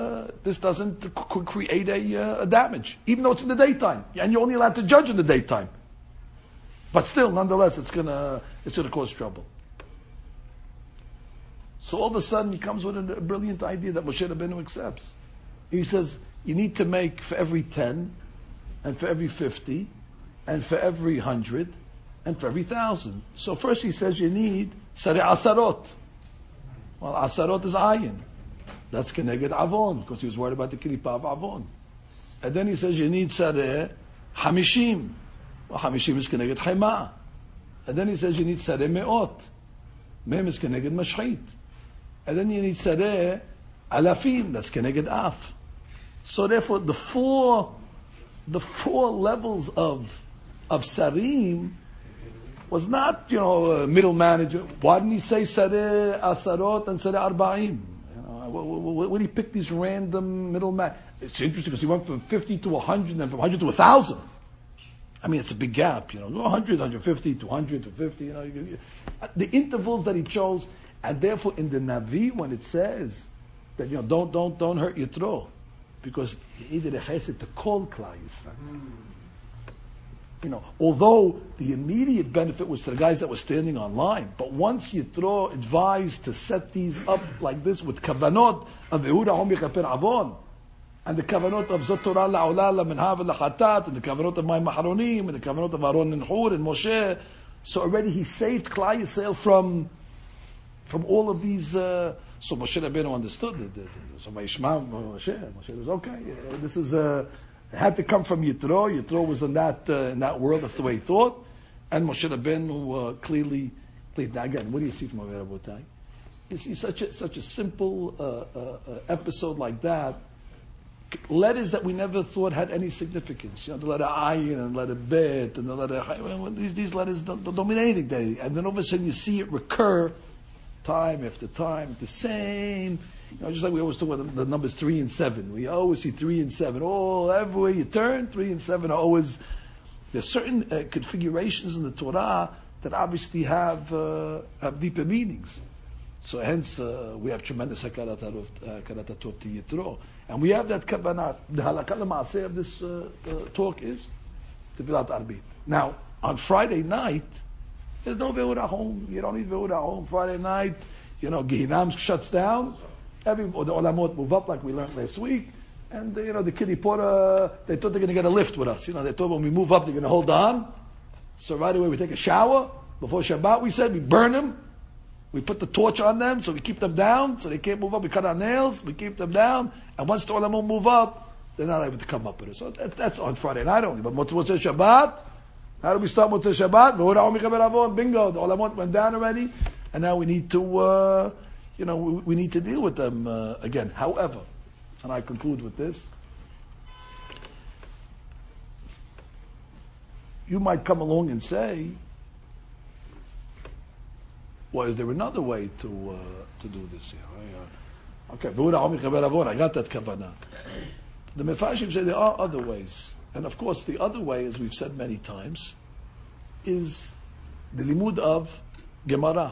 create a damage, even though it's in the daytime, and you're only allowed to judge in the daytime. But still, nonetheless, it's gonna cause trouble. So all of a sudden, he comes with a brilliant idea that Moshe Rabbeinu accepts. He says, you need to make for every 10, and for every 50, and for every 100, and for every 1,000. So first he says you need Sareh Asarot. Well, Asarot is ayin. That's Keneged Avon, because he was worried about the Kripa of Avon. And then he says you need Sareh Hamishim. Well, Hamishim is Keneged Chema. And then he says you need Sareh Me'ot. Mem is Keneged Mashchit. And then you need Sareh Alafim. That's Keneged Af. So therefore, the four levels of Sarim was not, middle manager. Why didn't he say Sareh Asarot and Sareh Arba'im? When he picked these random middle man, it's interesting because he went from 50 to 100, and then from 100 to 1,000. I mean, it's a big gap, 100, 150, 200, 250, the intervals that he chose, and therefore in the Navi, when it says that, don't hurt Yitro, because he did a chesed to call Klal Yisrael. Although the immediate benefit was to the guys that were standing online, but once Yitro advised to set these up like this with kavanot of Yehuda Hom Yechaper Avon, and the kavanot of Zot Torah La'olah La'minhav La'chatat, and the kavanot of Mayim Maharonim, and the kavanot of Aaron and Hur and Moshe, so already he saved Klal Yisrael from all of these. So Moshe Rabbeinu understood it. So Moshe was okay. This is it had to come from Yitro. Yitro was in that world. That's the way he thought. And Moshe Rabbeinu clearly. Now again, what do you see from Avera Botai? You see such a simple episode like that. Letters that we never thought had any significance. The letter Ayin and the letter Bet and the letter these letters don't mean anything. And then all of a sudden you see it recur time after time, the same. Just like we always talk about the numbers 3 and 7. We always see 3 and 7. Everywhere you turn, 3 and 7 are always. There's certain configurations in the Torah that obviously have deeper meanings. So hence we have tremendous hakarat tov to Yitro, and we have that kavanah. The halakha l'maaseh of this talk is Tefilat Arbit. Now on Friday night, there's no Ve'ura home. You don't need Ve'ura home. Friday night, Gehinam shuts down. The Olamot move up like we learned last week. And, the Kiddie Porter, they thought they're going to get a lift with us. They thought when we move up, they're going to hold on. So right away we take a shower. Before Shabbat, we said, we burn them. We put the torch on them, so we keep them down, so they can't move up. We cut our nails, we keep them down. And once the Olamot move up, they're not able to come up with us. So that's on Friday night only. But Motzei Shabbat, how do we start Motzei Shabbat? Bingo, the Olamot went down already. And now we need to, we need to deal with them again. However, and I conclude with this, you might come along and say, well, is there another way to do this here? Okay, I got that kavanah. The Mefarshim say there are other ways. And of course, the other way, as we've said many times, is the limud of Gemara.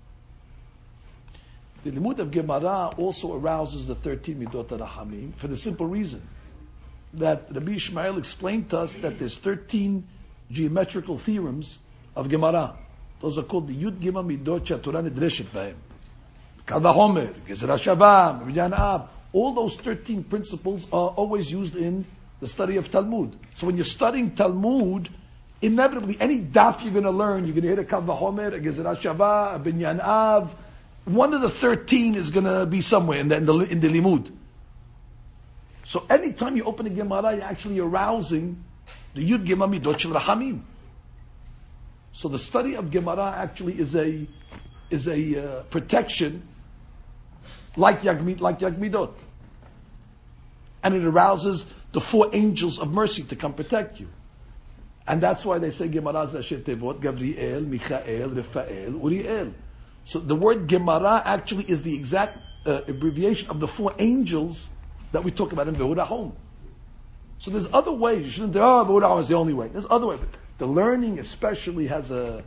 The limud of Gemara also arouses the 13 midot rahamim for the simple reason that Rabbi Ishmael explained to us that there's 13 geometrical theorems of Gemara. Those are called the Yud Gimel Midot Shatorah Nidreshet Bahem. Kal Vachomer, Gezerah Shavah, Minyan Ab. All those 13 principles are always used in the study of Talmud. So when you're studying Talmud, inevitably any daf you're going to learn, you're going to hit a Kal Vachomer, a Gezerah Shavah, a Binyan Av. One of the 13 is going to be somewhere in the limud. So anytime you open a Gemara, you're actually arousing the Yud Gimel Midot Shel Rahamim. So the study of Gemara actually is a protection like Yagmidot. and it arouses the 4 angels of mercy to come protect you. And that's why they say Gemara Zashet Tevot, Gabriel, Michael, Raphael, Uriel. So the word Gemara actually is the exact abbreviation of the 4 angels that we talk about in Vehura Home. So there's other ways. You shouldn't say, Vehura Home is the only way. There's other ways. The learning especially has a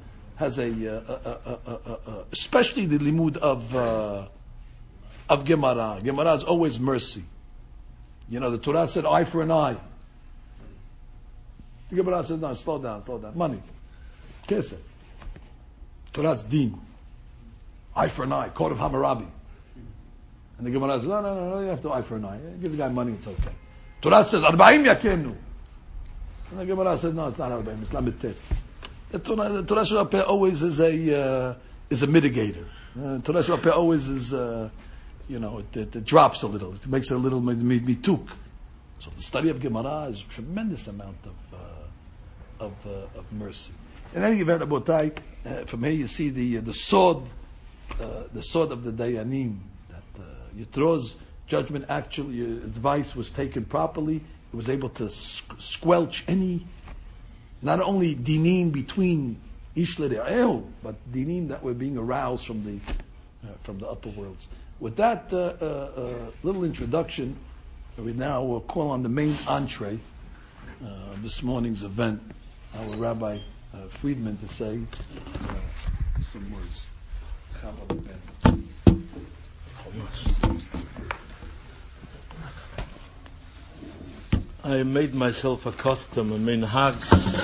especially the limud of Gemara. Gemara is always mercy. You know, the Torah said eye for an eye. The Gemara says, no, slow down. Money. Kesef. Torah's deen. Eye for an eye. Court of Hammurabi. And the Gemara says, no, you have to eye for an eye. Give the guy money, it's okay. Torah says, Arba'im yakenu. And the Gemara says, no, it's not Arba'im, it's Lametet. The Torah Shel Peh always is a mitigator. Torah Shel Peh always is, it drops a little. It makes it a little mituk. So the study of Gemara is a tremendous amount of mercy. In any event, Abotai, from here you see the sword of the Dayanim, that Yitro's judgment, actually, advice was taken properly. It was able to squelch any, not only dinim between Ish L'Re'ehu, but dinim that were being aroused from the upper worlds. With that little introduction, we now call on the main entree of this morning's event, our Rabbi Friedman, to say some words.
I made myself accustomed, a minhag,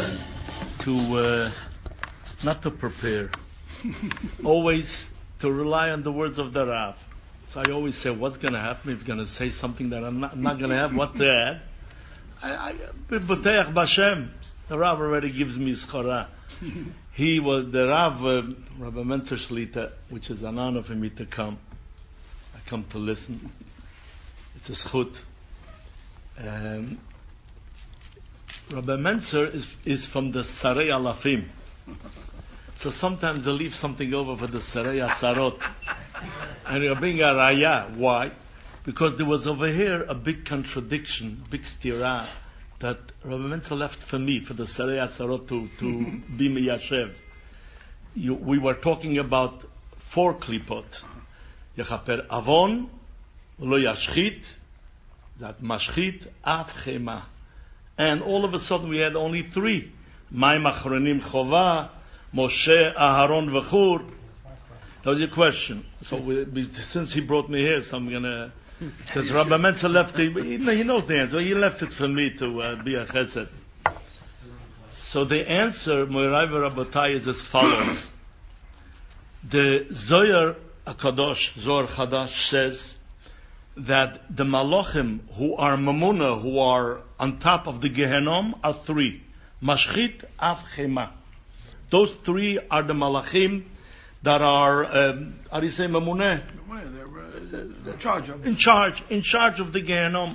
to not to prepare, always to rely on the words of the Rav. So I always say, what's going to happen if you're going to say something that I'm not going to have what to add? B'teach B'Shem. The Rav already gives me schara. He was the Rav, Rabbi Mentzer Shlita, which is an honor for me to come. I come to listen. It's a schut. Rabbi Mentzer is from the Sarei Alafim. So sometimes they leave something over for the Sarei Asarot. And you bring a raya. Why? Because there was over here a big contradiction, big stira, that Rabbi Mentzer left for me, for the Sarei Asarot to be miyashev. We were talking about 4 klipot. Yechaper avon, lo yashchit, that mashchit, af chema. And all of a sudden we had only 3. Mayim achronim chova, Moshe, Aharon, V'chur. That was your question. So since he brought me here, so I'm gonna, because Rabbi Mentzer left he knows the answer. He left it for me to be a chesed. So the answer, Morai V'Rabotai, is as follows. The Zohar HaKadosh, Zohar Chadash, says that the Malachim who are Mamuna, who are on top of the Gehenom, are 3. Mashchit, Af, Chema. Those 3 are the Malachim that are, how do you say Mamuneh?
They're in
charge of the Gehenom.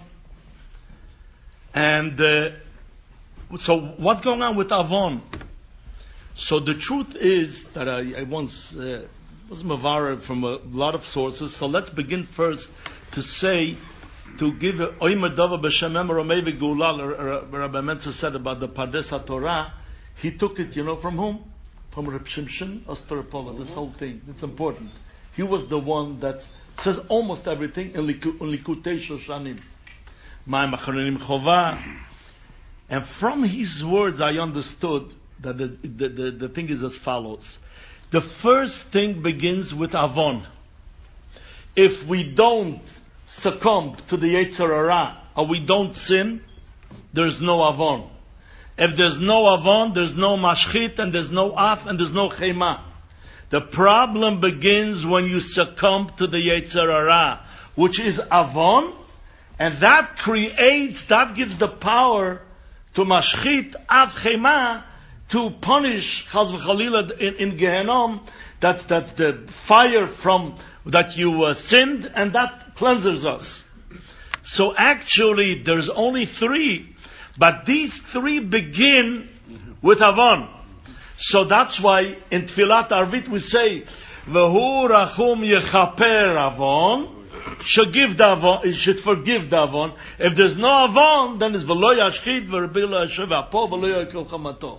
And so what's going on with Avon? So the truth is that I once was mavarah from a lot of sources. So let's begin first to say, to give Oimer Dava B'Shemem Romei V'Gula, Rabbi Mentzer said about the Pardes HaTorah. He took it, from whom? From Reb Shimshon Osteropola, this whole thing. It's important. He was the one that says almost everything in Likutei Shoshanim. Ma'im Achronim Chova. And from his words I understood that the thing is as follows. The first thing begins with Avon. If we don't succumb to the Yetzer Hara, or we don't sin, there's no Avon. If there's no Avon, there's no Mashchit, and there's no Af, and there's no Chema. The problem begins when you succumb to the Yetzer Hara, which is Avon, and that gives the power to Mashchit, Af, Chema, to punish Chaz v'Chalila in Gehenom. That's the fire from that you sinned, and that cleanses us. So actually, there's only 3. But these 3 begin with Avon. So that's why in Tfilat Arvit we say, V'hu rachum yechaper Avon, should give the avon, should forgive the avon. If there's no avon, then it's v'lo yashchit v'rebei lo yashev apo v'lo yakil chamato.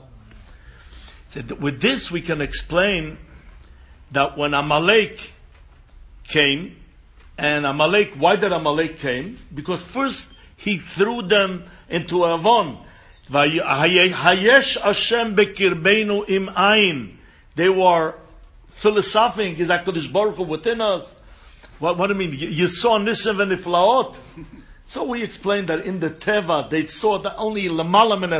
With this we can explain that when Amalek came, and Amalek, why did Amalek came? Because first he threw them into avon. Hayesh Hashem bekirbeinu im ayin. They were philosophizing, is HaKadosh Baruch Hu within us? What do you mean? You saw Nisim and Niflaot? So we explained that in the Teva, they saw that only Lamalam in the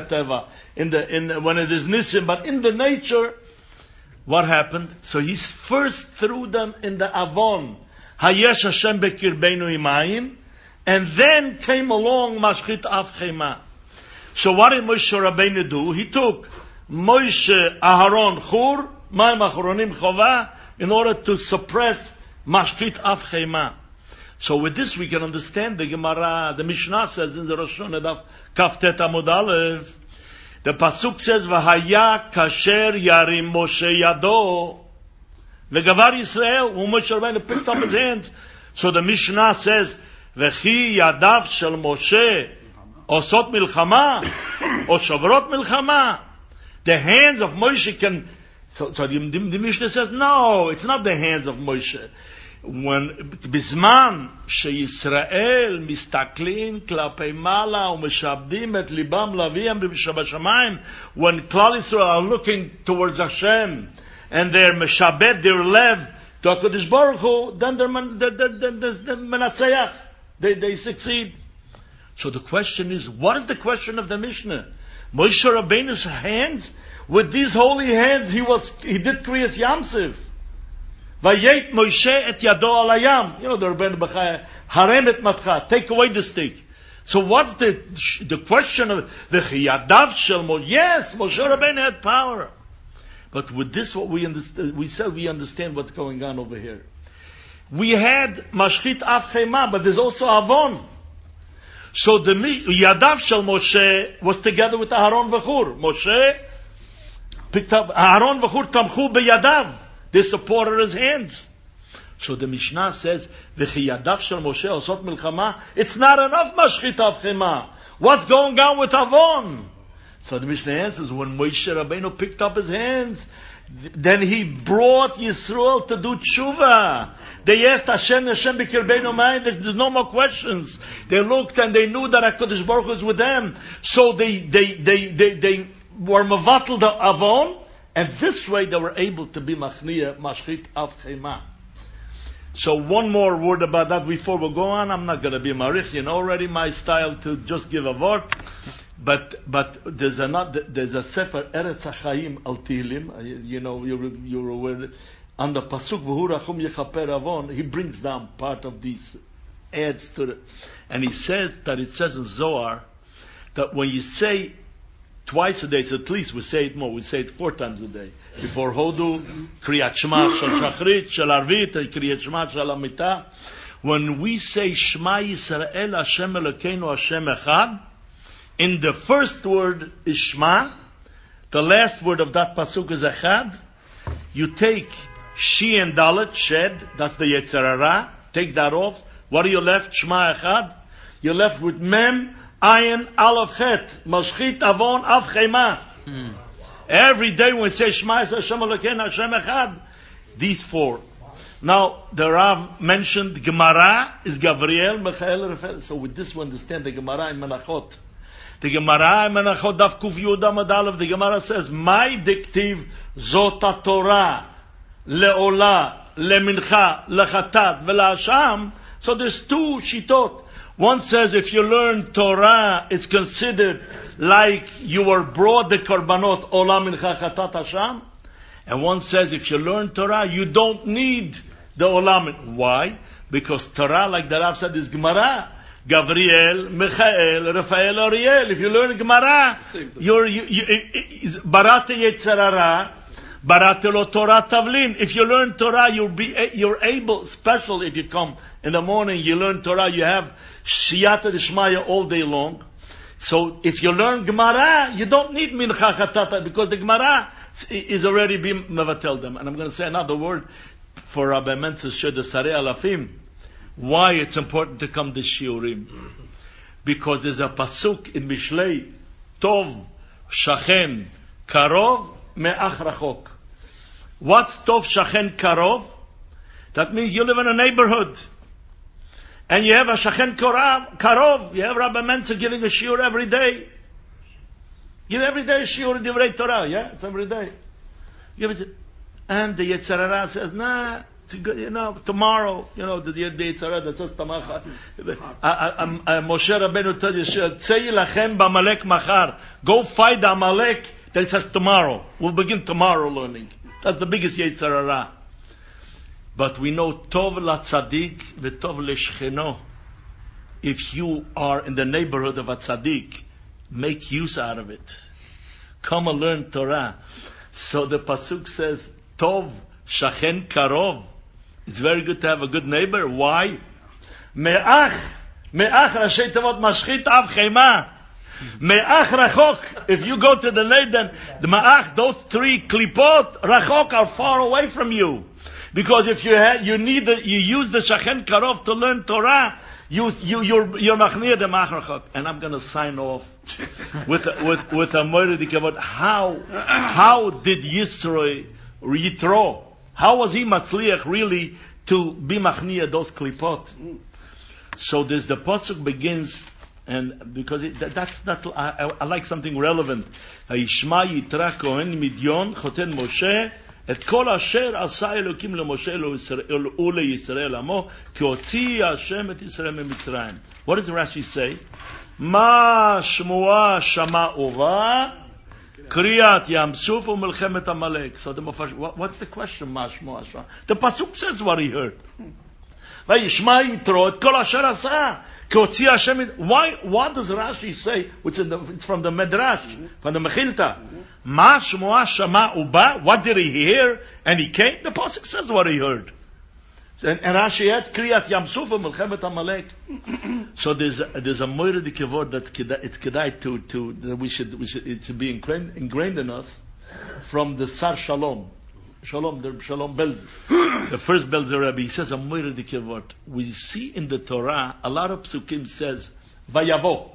Teva, when it is Nisim, but in the nature, what happened? So he first threw them in the Avon. Hayesh Hashem bekirbeinu im ayin. And then came along Mashchit Av Chema. So what did Moshe Rabbeinu do? He took Moshe, Aharon, Chur, Mayim Achronim Chova, in order to suppress Mashchit Av Chema. So with this we can understand the Gemara, the Mishnah says in the Rosh Hashanah Daf Kaftet Amud Aleph, the Pasuk says, V'haya kasher yarim Moshe yado, V'gavar Yisrael, when Moshe Rabbeinu picked up his hands. So the Mishnah says, V'chi yadav shel Moshe, Osot milchama, or shavrot milchama. The hands of Moshe can, so the Mishnah says, no, it's not the hands of Moshe. When Bisman sheYisrael mistaklin klapei mala u'meshabdim et libam laviam b'shabashamayim, when Klal Yisrael are looking towards Hashem and they're meshabed their lev to HaKadosh Baruch Hu, then they're menatzeach. They succeed. So the question is, what is the question of the Mishnah? Moshe Rabbeinu's hands, with these holy hands, he did Kriyas Yamsiv. Vayet Moshe et yado al hayam. You know the Rebbeinu Bechaya, harem et matcha, take away the stick. So what's the question of the chiyadav shel Moshe? Yes, Moshe Rabbeinu had power. But with this, what we understand, we understand what's going on over here. We had Mashchit Av Chema, but there's also Avon. So the Yadav Shel Moshe was together with Aharon V'chur. Moshe picked up, Aharon V'chur tamchu b'yadav. They supported his hands. So the Mishnah says, V'chi Yadav Shel Moshe osot milchama. It's not enough Mashchit Av Chema. What's going on with Avon? So the Mishnah answers, when Moshe Rabbeinu picked up his hands, then he brought Yisrael to do tshuva. They asked Hashem b'kirbeinu ma'in. There's no more questions. They looked and they knew that HaKadosh Baruch Hu was with them. So they were mevatel the avon, and this way they were able to be machniya mashchit av chema. So one more word about that before we go on. I'm not going to be marich. You know already my style to just give a word. But there's a sefer Eretz HaChaim al Tehillim. You know you're aware on the pasuk V'hu Rachum Yechaper Avon. He brings down part of these, adds to it, and he says that it says in Zohar that when you say twice a day, so at least we say it more. We say it 4 times a day before Hodu, Kriyat Shema Shel Shachrit, Shel Arvit, Kriyat Shema Shel Amita. When we say Shema Yisrael Hashem Elokeinu Hashem Echad, in the first word is Shema, the last word of that pasuk is Echad. You take Shi and Dalet, Shed, that's the Yetzer Hara, take that off. What are you left? Shema Echad. You're left with Mem, Ayin, Aleph, Chet, Mashchit, Avon, Av, Chema. Every day when we say Shema Yisrael Hashem Elokeinu Hashem Echad, these 4. Now, the Rav mentioned Gemara is Gabriel, Michael, Raphael. So with this we understand the Gemara in Menachot. The Gemara in Menachot Daf Kuf Yud Amud Aleph, the Gemara says, "My diktiv zot Torah leola lemincha lechatat velasham." So there's 2 shitot. One says if you learn Torah, it's considered like you were brought the korbanot ola mincha chatat hasham. And one says if you learn Torah, you don't need the olam. Why? Because Torah, like the Rav said, is Gemara. Gabriel, Michael, Raphael, Ariel. If you learn Gemara, you're Barate Yetzer Hara, Barate Lo Torah Tavlin. If you learn Torah, you're able, special if you come in the morning, you learn Torah, you have Siyata D'Shmaya all day long. So if you learn Gemara, you don't need Mincha Chatata, because the Gemara is already being mevatel them. And I'm going to say another word for Rabbi Mentzes Shedesarei Alafim. why it's important to come to Shiurim. Because there's a pasuk in Mishlei, Tov Shachen Karov Me'ach Rachok. What's Tov Shachen Karov? That means you live in a neighborhood. And you have a Shachen Karov. You have Rabbi Mensa giving a shiur every day. Give every day a shiur in Divrei Torah, yeah? It's every day. Give it. And the Yetzer Hara says, nah, it's good, tomorrow, the Yetzer Hara that says, Tamacha. Moshe Rabbeinu tells you, Tzei lachem b'Amalek machar. Go fight the Amalek. Then it says tomorrow. We'll begin tomorrow learning. That's the biggest Yetzer Hara. But we know Tov la Tzadik v'Tov leShcheno. If you are in the neighborhood of a Tzadik, make use out of it. Come and learn Torah. So the pasuk says, Tov Shachen Karov. It's very good to have a good neighbor. Why? Me'ach Rashi Tavot Mashchit Av Chema. Me'ach Rachok. If you go to the Neidan, the Ma'ach, those three klipot, Rachok are far away from you. Because if you use the Shachen Karov to learn Torah, you're machniya the Ma'ach. And I'm going to sign off with a Moira Dikavot. How did Yitro, how was he matzliach really to be machniya those klipot? So there's the pasuk begins, and because I like something relevant. Yishma Yitra Kohen Midyon Choten Moshe et kol asher asa Elokim leMoshe uleYisrael amo ki hotzi Hashem et Yisrael miMitzrayim. What does Rashi say? Ma shmua shama uva Kriyat Yamsuf u'Melchemet Amalek. So what's the question? Ma shmua shama. The pasuk says what he heard. Vayishma Yitro et kol asher asa. What does Rashi say? Which is it's from the Medrash, from the Mechilta. Ma shmua shama uba. What did he hear? And he came. The pasuk says what he heard. And Rashi adds Kriyat Yamsuf u'Melchemet Amalek. So there's a moira dikavod that it's kedai that we should it should be ingrained in us from the Sar Shalom. Shalom Belzer. The first Belzer Rebbe, he says a moira dikavod. We see in the Torah a lot of psukim says Vayavo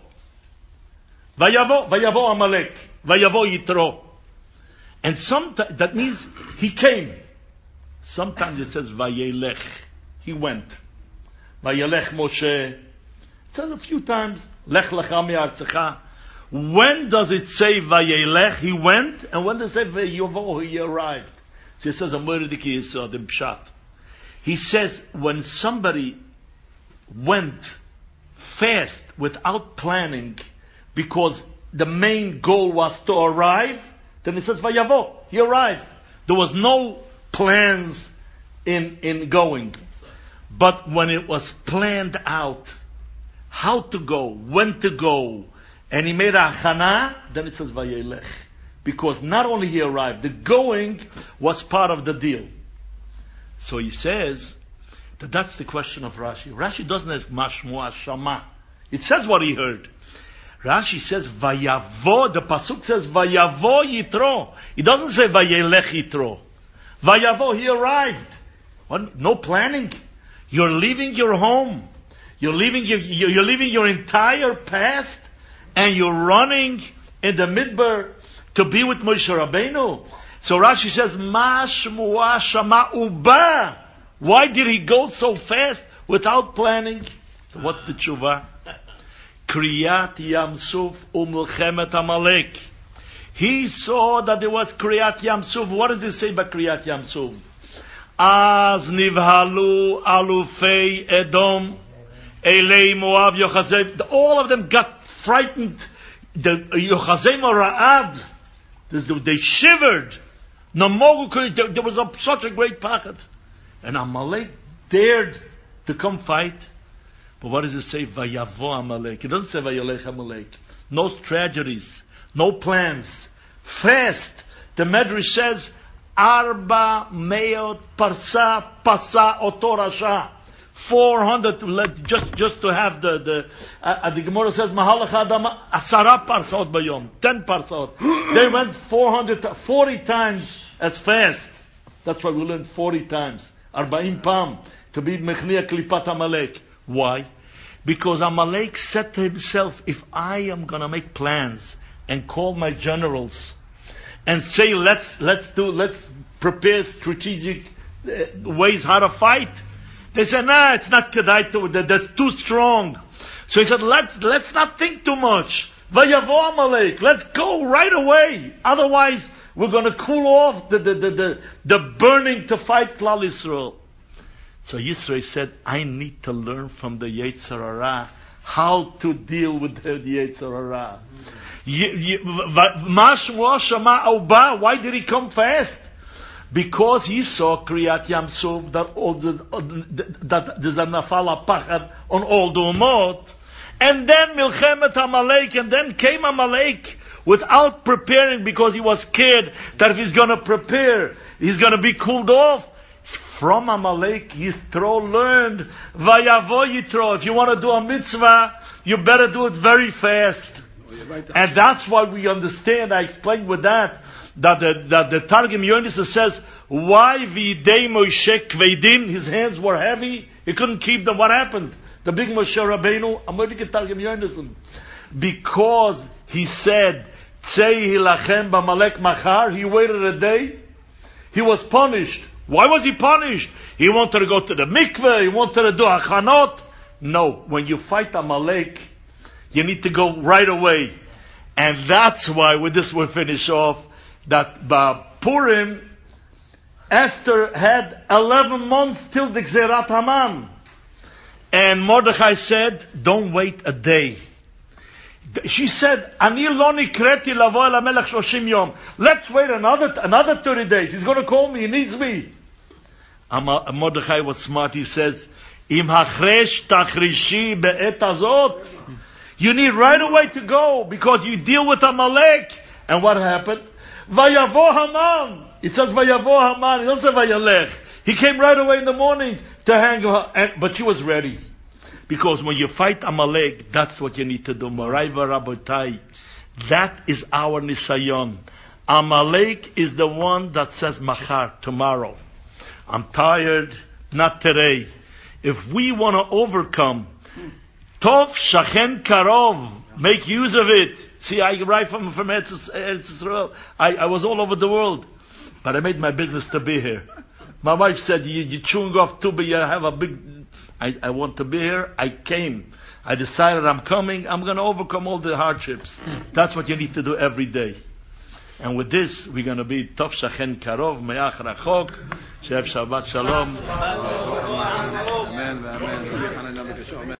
Amalek, Vayavo Yitro, and sometimes that means he came. Sometimes it says Vayelech, he went. Vayelech Moshe. It says a few times Lech lecha mi'artzecha. When does it say Vayelech, he went, and when does it say Vayavo, he arrived? So it says Amoridiki is the Pshat. He says when somebody went fast without planning because the main goal was to arrive, then it says Vayavo, he arrived. There was no plans in going. But when it was planned out, how to go, when to go, and he made a achana, then it says Vayelech. Because not only he arrived, the going was part of the deal. So he says that's the question of Rashi. Rashi doesn't ask Mashmua Shama. It says what he heard. Rashi says Vayavo, the pasuk says Vayavo Yitro. It doesn't say Vayelech Yitro. Vayavo, he arrived. No planning. You're leaving your home. You're leaving your entire past, and you're running in the midbar to be with Moshe Rabbeinu. So Rashi says, Ma shmua shama uba. Why did he go so fast without planning? So what's the tshuva? Kriyat Yamsuf u'Melchemet Amalek. He saw that there was Kriyat Yamsuf. What does it say about Kriyat Yamsuf? Az nivhalu alufei Edom, Elei Moav Yochazim. All of them got frightened. The Yochazim Ra'ad, they shivered. There was such a great packet. And Amalek dared to come fight. But what does it say? Vayavo Amalek. It doesn't say Vayelech Amalek. No tragedies. No plans. Fast. The Medrash says, Arba Meot Parsa Pasa Otorasha. 400, just to have the Gemara says, Mahalach Adama, Asara Parsot Bayom, 10 Parsot. They went 40 times as fast. That's why we learned 40 times. Arba'im Pam. to be Mechniya Klipat Amalek. Why? Because Amalek said to himself, if I am going to make plans and call my generals and say, let's prepare strategic ways how to fight. They said, nah, it's not kedai, that's too strong. So he said, let's not think too much. Vayavo Amalek, let's go right away. Otherwise, we're going to cool off the burning to fight Klal Yisrael. So Yisrael said, I need to learn from the Yetzer Hara how to deal with the Yetzer Hara. Why did he come fast? Because he saw Kriyat Yam Suf, that there's a nafal pachad on all the umot, and then Milchemet Amalek, and then came Amalek without preparing, because he was scared that if he's going to prepare, he's going to be cooled off. From Amalek, Yitro learned, Vayavo Yitro. If you want to do a mitzvah, you better do it very fast. And that's why we understand, I explained with that the Targum Yonis says, why Videi Moshe Kvedim, his hands were heavy, he couldn't keep them. What happened? The big Moshe Rabbeinu, I'm going to get Targum Yonis. Because he said, Tzei hilachem b'Amalek machar, he waited a day, he was punished. Why was he punished? He wanted to go to the mikveh, he wanted to do achanot. No, when you fight Amalek, you need to go right away. And that's why, with this we'll finish off, that by Purim, Esther had 11 months till the Gzerat Haman. And Mordechai said, don't wait a day. She said, Ani lo nikreti lavo el hamelech 30 yom. Let's wait another 30 days. He's going to call me, he needs me. Mordechai was smart, he says, Im hachresh tachrishi be'et azot. You need right away to go, because you deal with Amalek. And what happened? Vayavo Haman. It says Vayavo Haman. It doesn't say Vayalech. He came right away in the morning to hang her, but she was ready. Because when you fight Amalek, that's what you need to do. Moraiva Rabotai. That is our Nisayon. Amalek is the one that says Machar, tomorrow. I'm tired, not today. If we want to overcome, Tov Shachen Karov, make use of it. See, I arrived from Eretz Yisrael. I was all over the world, but I made my business to be here. My wife said, you're chewing off too, but you have a big... I want to be here. I came. I decided I'm coming. I'm going to overcome all the hardships. That's what you need to do every day. And with this, we're going to be Tov Shachen Karov, Me'ach Rachok, Shev Shabbat Shalom.